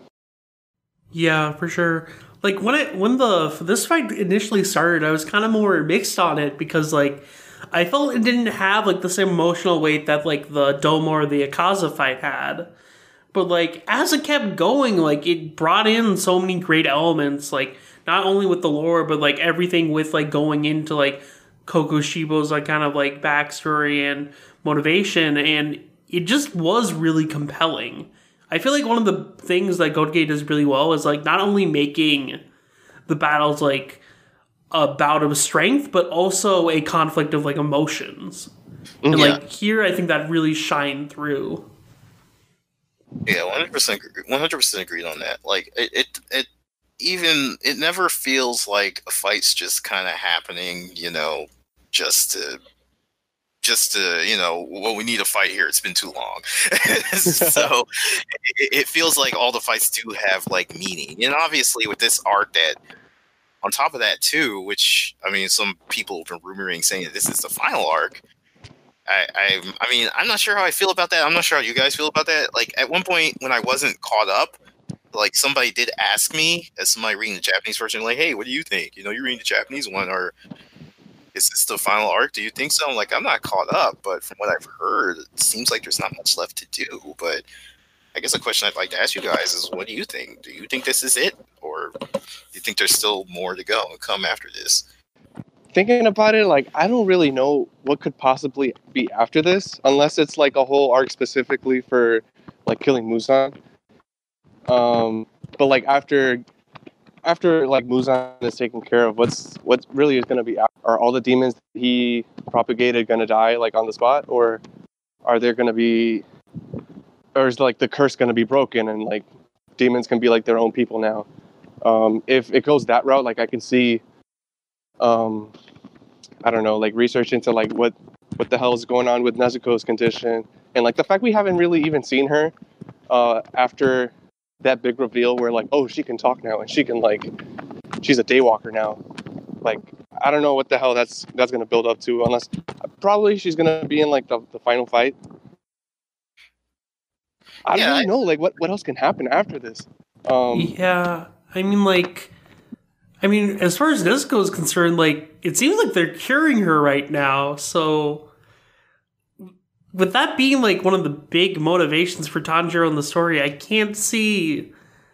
Yeah, for sure. Like when it when the this fight initially started, I was kind of more mixed on it because like I felt it didn't have like the same emotional weight that like the Domo or the Akaza fight had. But like as it kept going, like it brought in so many great elements, like not only with the lore, but like everything with like going into like Kokushibo's like kind of like backstory and motivation, and it just was really compelling. I feel like one of the things that Godgate does really well is like not only making the battles like a bout of strength, but also a conflict of like emotions. And yeah, like here, I think that really shined through. yeah, one hundred percent, one hundred percent agreed on that. Like it, it, it even it never feels like a fight's just kind of happening, you know, just to just to, you know, well, we need a fight here. It's been too long. So it, it feels like all the fights do have like meaning. And obviously with this art, that on top of that too, which I mean, some people have been rumoring saying that this is the final arc. I, I, I mean, I'm not sure how I feel about that. I'm not sure how you guys feel about that. Like at one point when I wasn't caught up, like somebody did ask me, as somebody reading the Japanese version, like, hey, what do you think? You know, you're reading the Japanese one, or is this the final arc? Do you think so? I'm like, I'm not caught up, but from what I've heard, it seems like there's not much left to do. But I guess a question I'd like to ask you guys is, what do you think? Do you think this is it? Or do you think there's still more to go and come after this? Thinking about it, like I don't really know what could possibly be after this, unless it's like a whole arc specifically for like killing Muzan. Um, but like after after like Muzan is taken care of, what's what really is going to be? Are all the demons he propagated going to die like on the spot, or are there going to be, or is like the curse going to be broken and like demons can be like their own people now? Um, if it goes that route, like I can see, um, I don't know, like research into like what what the hell is going on with Nezuko's condition, and like the fact we haven't really even seen her uh, after that big reveal where like, oh, she can talk now and she can like, she's a daywalker now. Like I don't know what the hell that's that's gonna build up to, unless probably she's gonna be in like the, the final fight. I don't Yeah, really I- know like what, what else can happen after this. Um, Yeah, I mean, like, I mean, as far as Nezuko is concerned, like, it seems like they're curing her right now. So, with that being like one of the big motivations for Tanjiro in the story, I can't see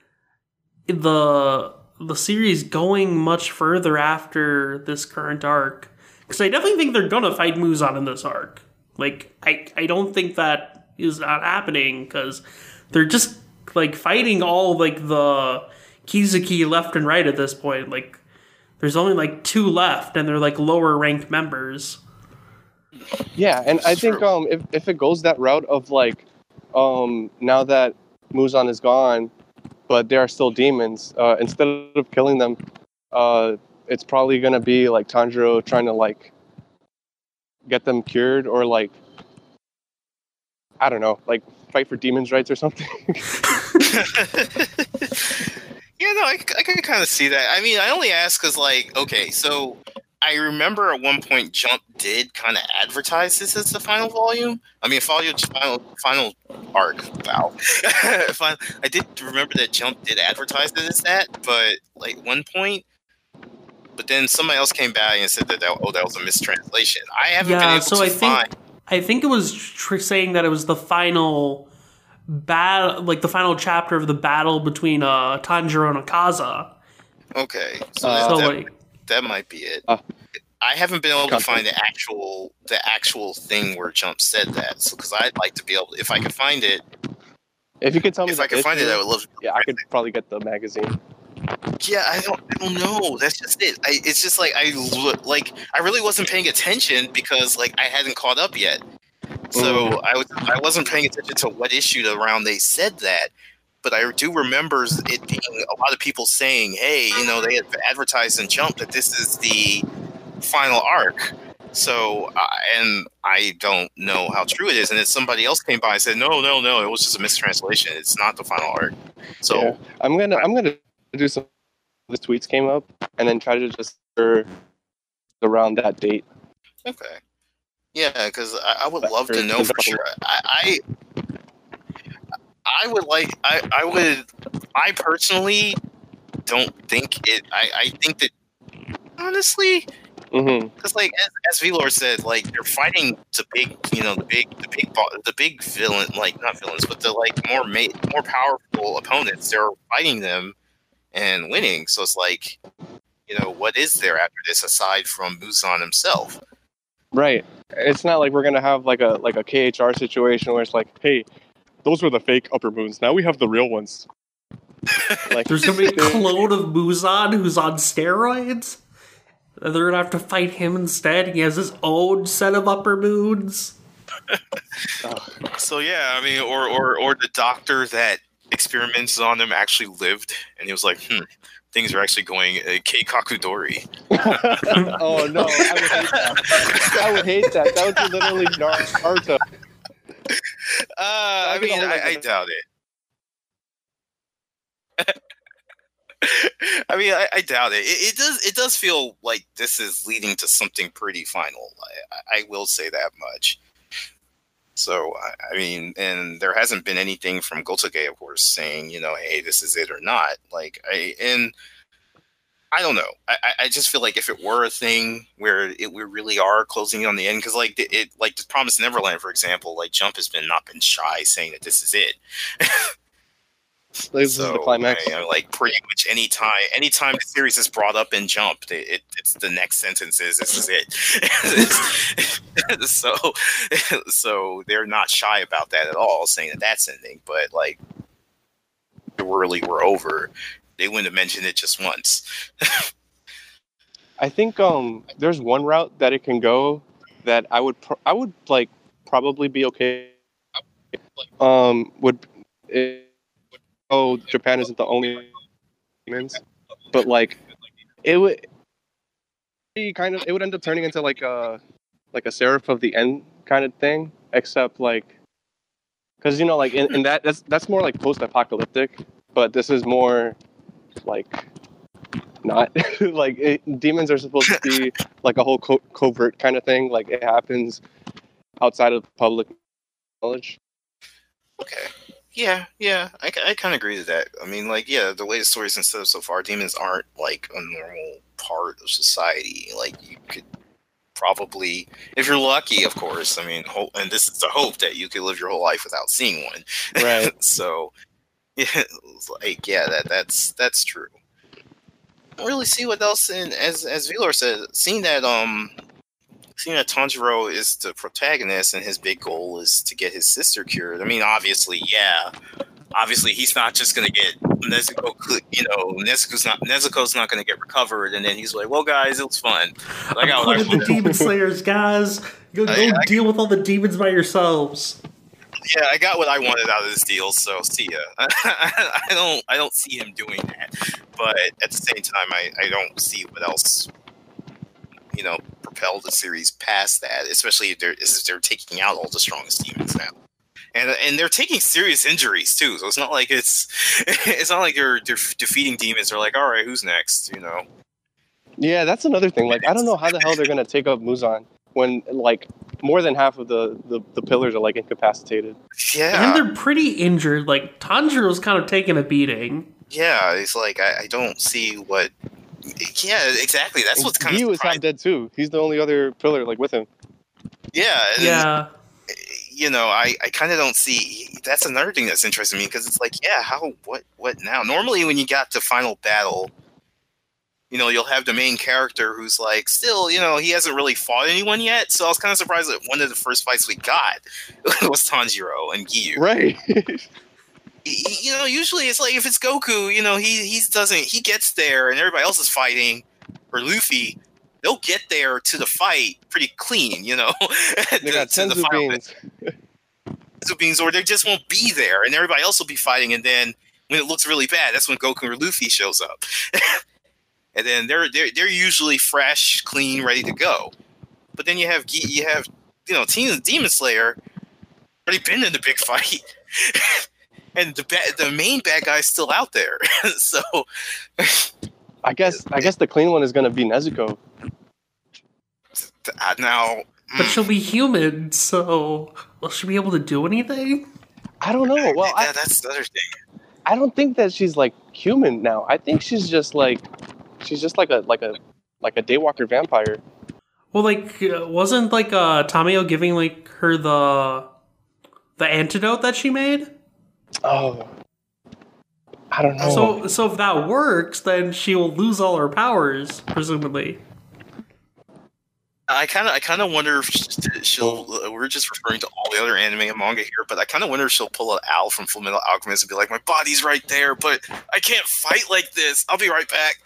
the the series going much further after this current arc. Because I definitely think they're gonna fight Muzan in this arc. Like, I I don't think that is not happening because they're just like fighting all like the Kizuki left and right at this point. Like, there's only like two left, and they're like lower ranked members. Yeah, and I think True. um if, if it goes that route of like um now that Muzan is gone, but there are still demons, uh, instead of killing them, uh, it's probably gonna be like Tanjiro trying to like get them cured, or like I don't know, like fight for demons' rights or something. Yeah, no, I, I can kind of see that. I mean, I only ask because, like, okay, so I remember at one point Jump did kind of advertise this as the final volume. I mean, final final, final arc. Wow. Fin- I did remember that Jump did advertise it as that, but like one point, but then somebody else came back and said that, that oh, that was a mistranslation. I haven't been Yeah, able so to I think find. I think it was tr- saying that it was the final battle, like the final chapter of the battle between uh, Tanjiro and Akaza. Okay, so, Uh, that, So that, like, that might be it. Uh, I haven't been able to Context. find the actual the actual thing where Jump said that. So because I'd like to be able, if I could find it, If you could tell me, if the I could find it, issue, I would love to. yeah, I could probably get the magazine. Yeah, I don't, I don't know. That's just it. I, it's just like I lo- like I really wasn't paying attention because like I hadn't caught up yet. So Mm. I was I wasn't paying attention to what issue around they said that. But I do remember it being a lot of people saying, "Hey, you know, they had advertised in Jump that this is the final arc." So, uh, and I don't know how true it is. And then somebody else came by and said, "No, no, no, it was just a mistranslation. It's not the final arc." So Yeah. I'm gonna I'm gonna do some. The tweets came up, and then try to just around that date. okay, yeah, because I, I would love to know for sure. I, I I would like I I would I personally don't think it. I I think that honestly. Mm-hmm. Because, like, as, as Velor said, like they're fighting the big, you know, the big, the big, bo- the big villain, like not villains, but the like more ma- more powerful opponents. They're fighting them and winning. So it's like, you know, what is there after this aside from Muzan himself? Right. It's not like we're gonna have like a like a K H R situation where it's like, hey, those were the fake upper moons. Now we have the real ones. Like, There's gonna be a clone of Muzan who's on steroids. And they're gonna have to fight him instead. He has his own set of upper moons. So yeah, I mean, or or or the doctor that experiments on him actually lived, and he was like, hmm, things are actually going uh, Keikakudori. Oh no, I would hate that. I would hate that. That would be literally Naruto. Uh, I mean, I, I doubt it. I mean, I, I doubt it. it. It does. It does feel like this is leading to something pretty final. I, I will say that much. So, I, I mean, and there hasn't been anything from Gotoge, of course, saying, you know, hey, this is it or not. Like, I and I don't know. I, I just feel like if it were a thing where it we really are closing in on the end, because like it, it like the Promised Neverland, for example, like Jump has been not been shy saying that this is it. This so, is the climax. I, like pretty much any time, anytime the series is brought up in Jump, it, it it's the next sentence is this is it. so, so they're not shy about that at all, saying that that's ending. But like, if it really were over, they wouldn't have mentioned it just once. I think um, there's one route that it can go that I would pro- I would like probably be okay. Um, would it, oh, Japan isn't the only demons, but like it would be kind of it would end up turning into like a like a Seraph of the End kind of thing, except like because you know like in, in that that's that's more like post-apocalyptic, but this is more like not like it, demons are supposed to be like a whole co- covert kind of thing, like it happens outside of public knowledge. Okay. Yeah, yeah, I, I kind of agree with that. I mean, like, yeah, the way the story's been set up so far, demons aren't, like, a normal part of society. Like, you could probably, if you're lucky, of course, I mean, ho- and this is the hope that you could live your whole life without seeing one. Right. So, yeah, it's like, yeah, that that's that's true. I don't really see what else, in, as as Velor said, seeing that, um, seeing that Tanjiro is the protagonist and his big goal is to get his sister cured. I mean, obviously, yeah. Obviously, he's not just going to get Nezuko, you know, Nezuko's not, Nezuko's not going to get recovered. And then he's like, well, guys, it was fun. But I got Look at the demon slayers, guys. Go, go I- I- deal with all the demons by yourselves. Yeah, I got what I wanted out of this deal, so see ya. I don't I don't see him doing that. But at the same time, I, I don't see what else, you know, propel the series past that, especially if they're, if they're taking out all the strongest demons now. And and they're taking serious injuries too, so it's not like it's it's not like they're, they're defeating demons. They're like, all right, who's next? You know? Yeah, that's another thing. Like, I don't know how the hell they're gonna take up Muzan when like more than half of the, the, the pillars are like incapacitated. Yeah, And they're pretty injured. Like, Tanjiro's kind of taking a beating. yeah. It's like I, I don't see what. Yeah, exactly. That's what's kind He of was half dead too. He's the only other pillar like with him. Yeah, and, Yeah. you know, I, I kind of don't see. That's another thing that's interesting me because it's like, yeah, how what what now? Normally, when you got to final battle, you know, you'll have the main character who's like, still, you know, he hasn't really fought anyone yet. So I was kind of surprised that one of the first fights we got was Tanjiro and Giyu. Right. you know, usually it's like if it's Goku, you know, he he doesn't he gets there and everybody else is fighting, or Luffy, they'll get there to the fight pretty clean, you know. They got Senzu beans. Senzu beans, or they just won't be there, and everybody else will be fighting, and then when it looks really bad, that's when Goku or Luffy shows up, and then they're they're they're usually fresh, clean, ready to go. But then you have you have you know, Team Demon Slayer already been in the big fight. And the ba- the main bad guy's still out there, so I guess I guess the clean one is gonna be Nezuko. Uh, now, but she'll be human, so will she be able to do anything? I don't know. Well, yeah, I, that's the other thing. I don't think that she's like human now. I think she's just like she's just like a like a like a daywalker vampire. Well, like wasn't like uh, Tamio giving like her the the antidote that she made? Oh, I don't know. So, so if that works, then she will lose all her powers, presumably. I kind of, I kind of wonder if she'll. Uh, we're just referring to all the other anime and manga here, but I kind of wonder if she'll pull an Al from Fullmetal Alchemist and be like, "My body's right there, but I can't fight like this. I'll be right back."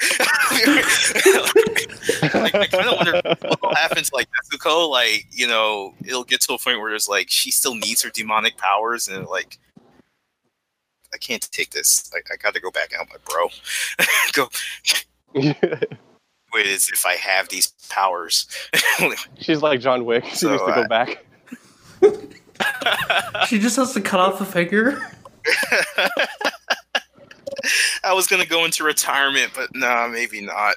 like, I kind of wonder what happens, like Nezuko. Like, you know, it'll get to a point where it's like she still needs her demonic powers, and like, I can't take this. I, I got to go back out, my bro. Go. Wait, is if I have these powers. She's like John Wick. She So, needs to go uh, back. She just has to cut off a finger. I was gonna go into retirement, but nah, maybe not.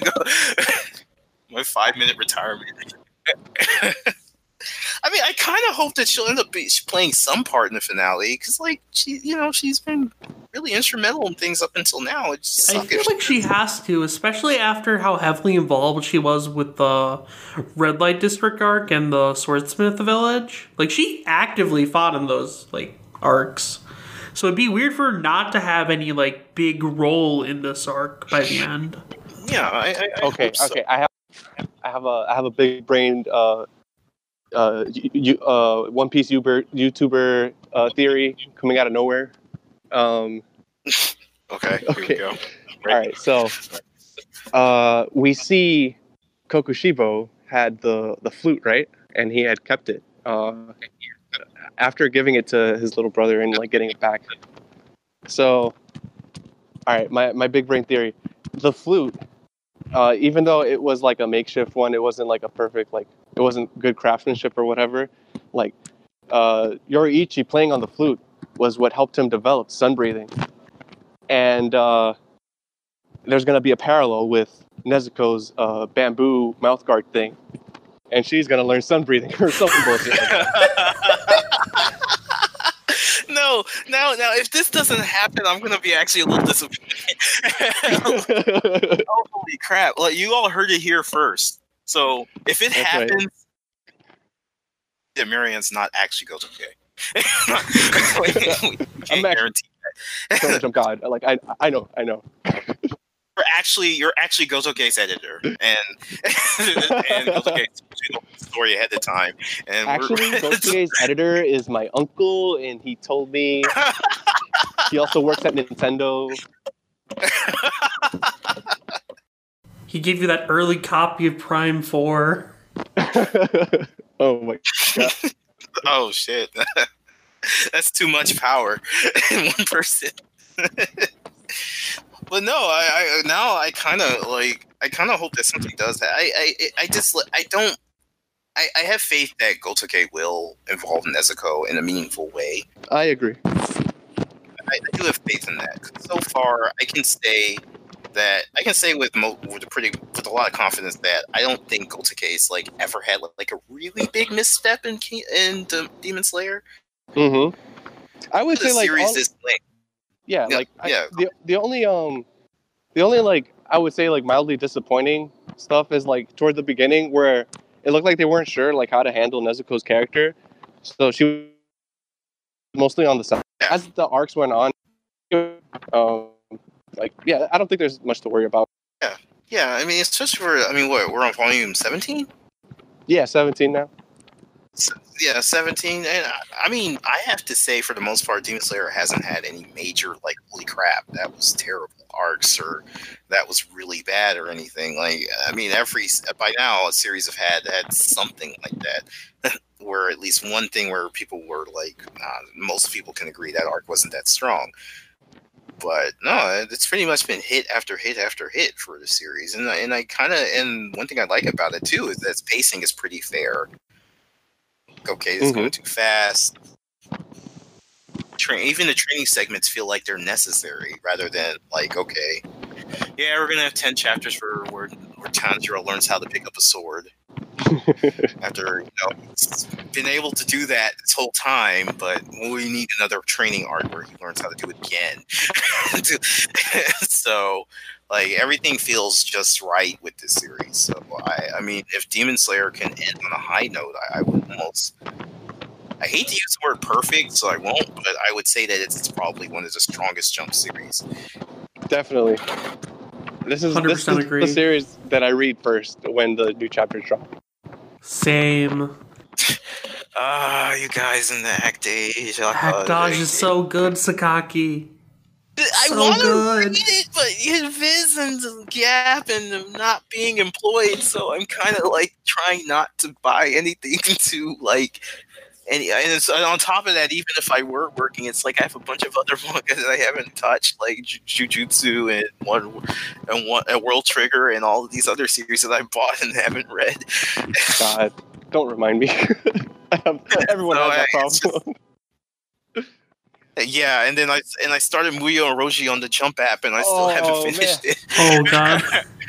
My five minute retirement. I mean, I kind of hope that she'll end up be, playing some part in the finale, because, like, she, you know, she's been really instrumental in things up until now. It's I feel like she has to, especially after how heavily involved she was with the Red Light District arc and the Swordsmith Village. Like, she actively fought in those, like, arcs. So it'd be weird for her not to have any, like, big role in this arc by the end. Yeah, I, I, I Okay, hope so. okay. I have, I have a, I have a big brained, uh, uh, you, uh, One Piece Uber, YouTuber uh, theory coming out of nowhere. Um, Okay, here Okay. we go. All right, so uh, we see Kokushibo had the, the flute, right? And he had kept it uh, after giving it to his little brother and like getting it back. So, all right, my, my big brain theory: the flute, uh, even though it was like a makeshift one, it wasn't like a perfect, like it wasn't good craftsmanship or whatever. Like uh, Yoriichi playing on the flute was what helped him develop sun breathing. And uh, there's going to be a parallel with Nezuko's uh, bamboo mouthguard thing. And she's going to learn sun breathing or something bullshit like that. No, now, now, if this doesn't happen, I'm gonna be actually a little disappointed. Oh, holy crap! Well, you all heard it here first. So if it That's right. happens, yeah, Marianne's not actually Gotoke. we, we can't I'm actually- guarantee that. So much of God. Like, I, I know, I know. You're actually, you're actually Gotoke's editor, and and Gotoke told you the story ahead of time. And Actually, we're, Gosuke's editor is my uncle, and he told me he also works at Nintendo. He gave you that early copy of Prime four. Oh my God. Oh shit, that's too much power in one person. But no, I, I now I kind of like I kind of hope that something does that. I I I just I don't I, I have faith that Gotoke will involve Nezuko in a meaningful way. I agree. I, I do have faith in that. 'Cause so far, I can say that I can say with mo- with a pretty with a lot of confidence that I don't think Gotoke's like ever had like, like a really big misstep in Ki- in the Demon Slayer. Mm-hmm. I would The say like series all- is like yeah, Yeah, like I, yeah. the the only um the only like I would say like mildly disappointing stuff is like toward the beginning where it looked like they weren't sure like how to handle Nezuko's character, so she was mostly on the side. Yeah. As the arcs went on, um, like yeah, I don't think there's much to worry about. yeah. I mean, especially for I mean, what we're on volume seventeen. Yeah, seventeen now. Yeah, seventeen. And I, I mean, I have to say, for the most part, Demon Slayer hasn't had any major, like, holy crap, that was terrible arcs, or that was really bad, or anything. Like, I mean, every, by now, a series have had, had something like that, where at least one thing where people were like, uh, most people can agree that arc wasn't that strong. But no, it's pretty much been hit after hit after hit for the series. And, and I kind of, and one thing I like about it, too, is that its pacing is pretty fair. Okay, it's mm-hmm. going too fast. Tra- even the training segments feel like they're necessary, rather than like, okay, yeah, we're gonna have ten chapters for where where Tanjiro learns how to pick up a sword. After, you know, he's been able to do that this whole time, but we need another training arc where he learns how to do it again. So, like, everything feels just right with this series. So, I, I mean, if Demon Slayer can end on a high note, I, I would almost. I hate to use the word perfect, so I won't, but I would say that it's, it's probably one of the strongest Jump series. Definitely. This is, this is agree. the series that I read first when the new chapters drop. Same. Ah, uh, you guys in the Actage. Actage is so good, Sakaki. I so want to good. read it, but Viz and the Gap and them not being employed, so I'm kind of like trying not to buy anything to like. And, and it's, on top of that, even if I were working, it's like I have a bunch of other manga that I haven't touched, like Jujutsu and one and one and World Trigger and all of these other series that I bought and haven't read. God, don't remind me. I have, everyone so has that problem. Just, yeah, and then I and I started Muyo and Roji on the Jump app, and I still oh, haven't finished man. it. Oh God!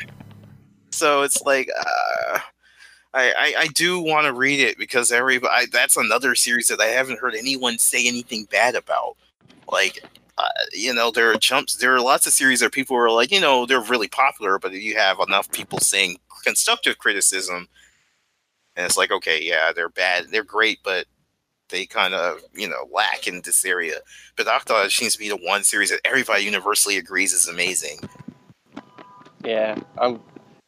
So it's like. Uh, I, I, I do want to read it because everybody, that's another series that I haven't heard anyone say anything bad about. Like, uh, you know, there are jumps, there are lots of series that people are like, you know, they're really popular, but you have enough people saying constructive criticism, and it's like, okay, yeah, they're bad, they're great, but they kind of, you know, lack in this area. But Octa seems to be the one series that everybody universally agrees is amazing. Yeah, um,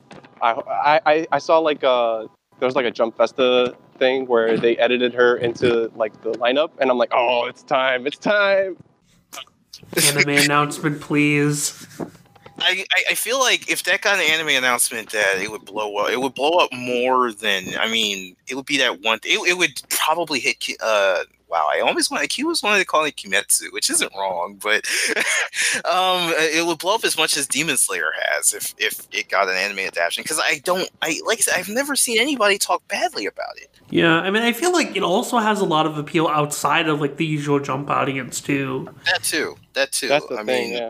I, I, I saw like a, there was like a Jump Festa thing where they edited her into like the lineup, and I'm like, oh, it's time, it's time. Anime announcement, please. I, I feel like if that got an anime announcement, that it would blow up. It would blow up more than, I mean, it would be that one. It, it would probably hit. Uh, wow, I always want. I always wanted to call it Kimetsu, which isn't wrong, but um, it would blow up as much as Demon Slayer has if if it got an anime adaptation. Because I don't, I like I said, I've never seen anybody talk badly about it. Yeah, I mean, I feel like it also has a lot of appeal outside of like the usual Jump audience too. That too. That too. That's the I thing. mean, yeah.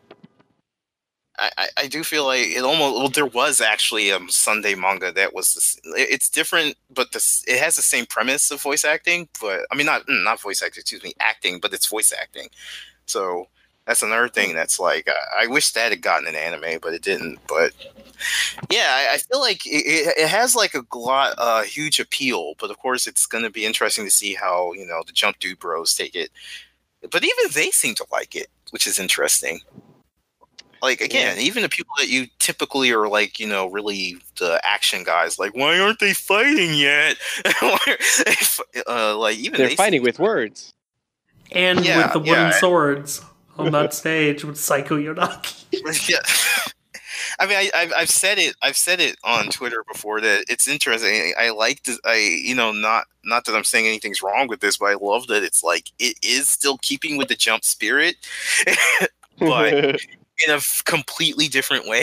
I, I do feel like it almost, well, there was actually a Sunday manga that was, this, it's different, but this, it has the same premise of voice acting, but, I mean, not not voice acting, excuse me, acting, but it's voice acting. So, that's another thing that's like, I, I wish that had gotten an anime, but it didn't, but, yeah, I, I feel like it, it has like a lot, uh, huge appeal, but of course it's going to be interesting to see how, you know, the Jump Dude Bros take it, but even they seem to like it, which is interesting. Like, again, yeah. Even the people that you typically are like, you know, really the action guys, like, why aren't they fighting yet? uh, like, even they're they fighting with words. And yeah, with the wooden yeah. swords on that stage with Psycho Yonaki. Yeah. I mean, I, I've, I've said it. I've said it on Twitter before that it's interesting. I like to, I, you know, not not that I'm saying anything's wrong with this, but I love that it's like it is still keeping with the Jump spirit, but in a f- completely different way.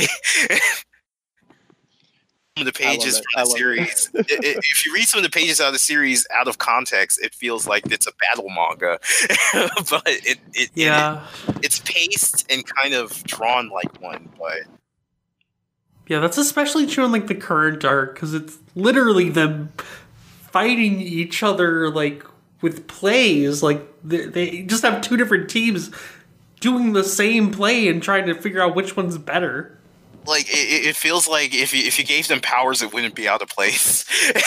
Some of the pages from the series, it, it, if you read some of the pages out of the series out of context, it feels like it's a battle manga, but it, it yeah, it, it's paced and kind of drawn like one. But yeah, that's especially true in like the current arc because it's literally them fighting each other like with plays. Like they, they just have two different teams doing the same play and trying to figure out which one's better. Like it, it feels like if you if you gave them powers, it wouldn't be out of place.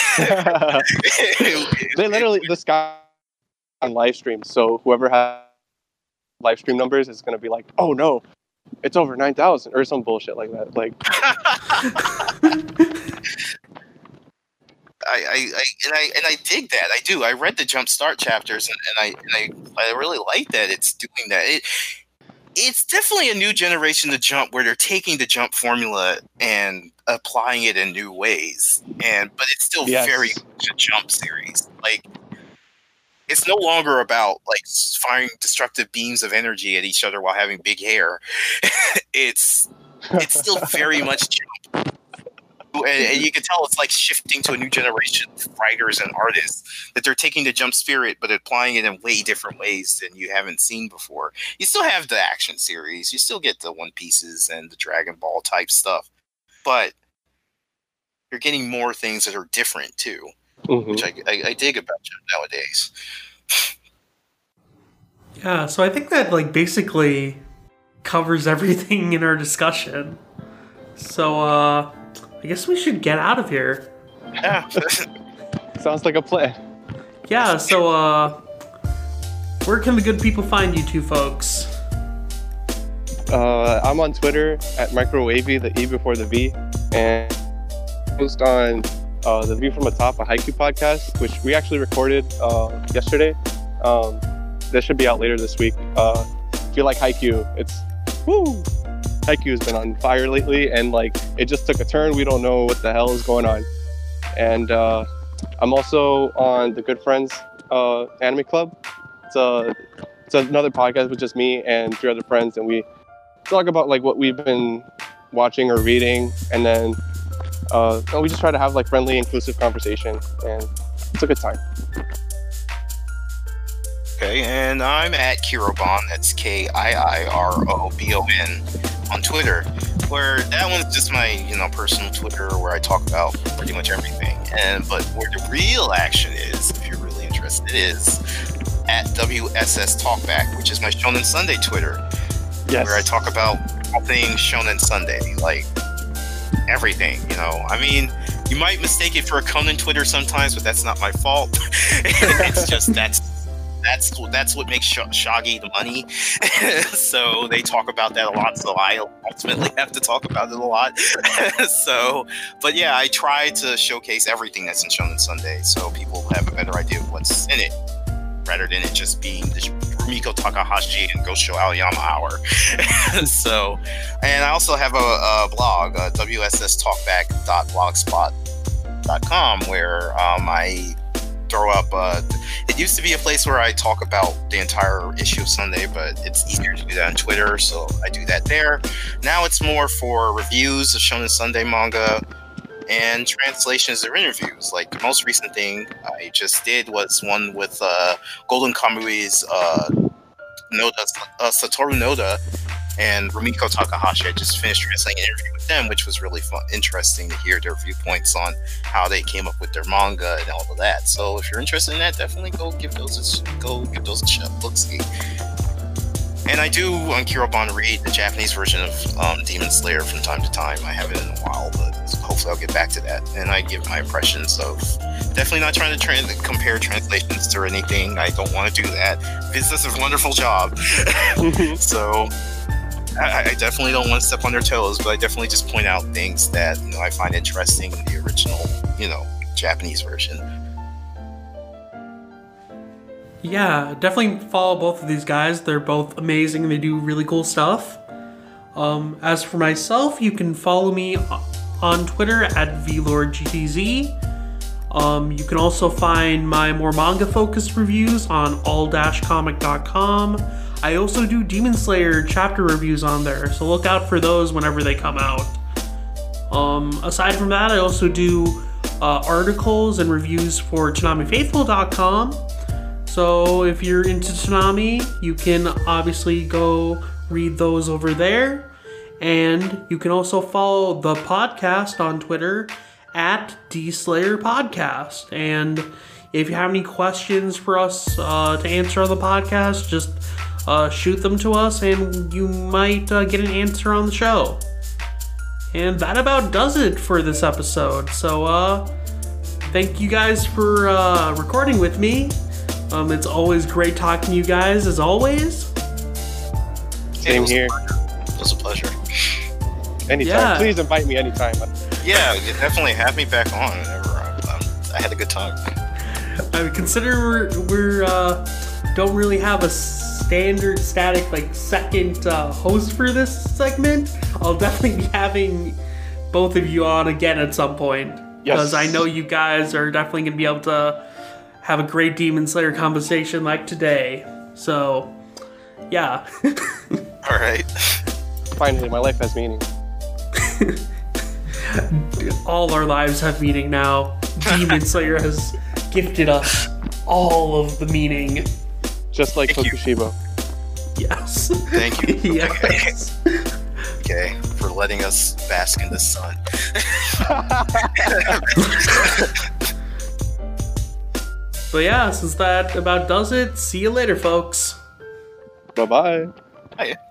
They literally this guy on live stream, so whoever has live stream numbers is going to be like, oh no, it's over nine thousand or some bullshit like that. Like, I, I, I and I and I dig that. I do. I read the Jumpstart chapters, and, and I and I I really like that it's doing that. It it's definitely a new generation to Jump, where they're taking the Jump formula and applying it in new ways. And but it's still Yes. very much a Jump series. Like, it's no longer about like firing destructive beams of energy at each other while having big hair. it's it's still very much Jump. And, and you can tell it's like shifting to a new generation of writers and artists, that they're taking the Jump spirit but applying it in way different ways than you haven't seen before. You still have the action series, you still get the One Pieces and the Dragon Ball type stuff, but you're getting more things that are different too, Mm-hmm. which I, I, I dig about Jump nowadays. Yeah, so I think that like basically covers everything in our discussion. So uh I guess we should get out of here. Yeah. Sounds like a plan. Yeah, so uh where can the good people find you two folks? Uh, I'm on Twitter at Microwavy, the E before the V, and post on uh, the View from the Top, a Haiku podcast, which we actually recorded uh, yesterday. Um, this should be out later this week. Uh, if you like Haiku, it's woo. Haiku has been on fire lately, and like it just took a turn. We don't know what the hell is going on. And uh, I'm also on the Good Friends uh, Anime Club. It's a it's another podcast with just me and three other friends, and we talk about like what we've been watching or reading, and then uh, and we just try to have like friendly, inclusive conversation, and it's a good time. Okay, and I'm at Kirobon, that's K I I R O B O N, on Twitter, where that one's just my, you know, personal Twitter where I talk about pretty much everything. And but where the real action is, if you're really interested, is at W S S Talkback, which is my Shonen Sunday Twitter, Yes. where I talk about all things Shonen Sunday, like everything, you know. I mean, you might mistake it for a Conan Twitter sometimes, but that's not my fault. It's just that's that's that's what makes Sh- Shaggy the money. So they talk about that a lot, so I ultimately have to talk about it a lot. So, but yeah, I try to showcase everything that's in Shonen Sunday, so people have a better idea of what's in it, rather than it just being the Rumiko Takahashi and Gosho Aoyama hour. So, and I also have a, a blog, uh, W S S talkback dot blogspot dot com, where um, I throw up, uh, it used to be a place where I talk about the entire issue of Sunday, but it's easier to do that on Twitter, so I do that there. Now it's more for reviews of Shonen Sunday manga and translations or interviews. Like the most recent thing I just did was one with uh, Golden Kamui's uh, Noda, uh, Satoru Noda and Rumiko Takahashi. I just finished translating an interview with them, which was really fun, interesting to hear their viewpoints on how they came up with their manga and all of that. So if you're interested in that, definitely go give those a, go give those a shot. Look see. And I do on Kirobon read the Japanese version of um, Demon Slayer from time to time. I haven't in a while, but hopefully I'll get back to that. And I give my impressions of, definitely not trying to tra- compare translations or anything. I don't want to do that. Viz does a wonderful job. So I, I definitely don't want to step on their toes, but I definitely just point out things that, you know, I find interesting in the original, you know, Japanese version. Yeah, definitely follow both of these guys. They're both amazing and they do really cool stuff. Um, as for myself, you can follow me on Twitter at V Lord G T Z. Um, you can also find my more manga-focused reviews on all dash comic dot com. I also do Demon Slayer chapter reviews on there, so look out for those whenever they come out. Um, aside from that, I also do uh, articles and reviews for Toonami Faithful dot com. So if you're into Toonami, you can obviously go read those over there. And you can also follow the podcast on Twitter at D Slayer Podcast. And if you have any questions for us uh, to answer on the podcast, just uh, shoot them to us and you might uh, get an answer on the show. And that about does it for this episode. So uh, thank you guys for uh, recording with me. Um, it's always great talking to you guys, as always. Same here. It was a pleasure. Anytime. Yeah. Please invite me anytime. Yeah, you definitely have me back on whenever I'm, I'm I had a good time. I mean, consider we're, we're uh, don't really have a standard static like second uh, host for this segment. I'll definitely be having both of you on again at some point. Because Yes. I know you guys are definitely going to be able to have a great Demon Slayer conversation like today. So, yeah. All right. Finally, my life has meaning. All our lives have meaning now. Demon Slayer has gifted us all of the meaning. Just like Thank you. Tokushiba. Yes. Thank you. Yes. Okay, for letting us bask in the sun. But yeah, since that about does it, see you later, folks. Bye bye. Hiya.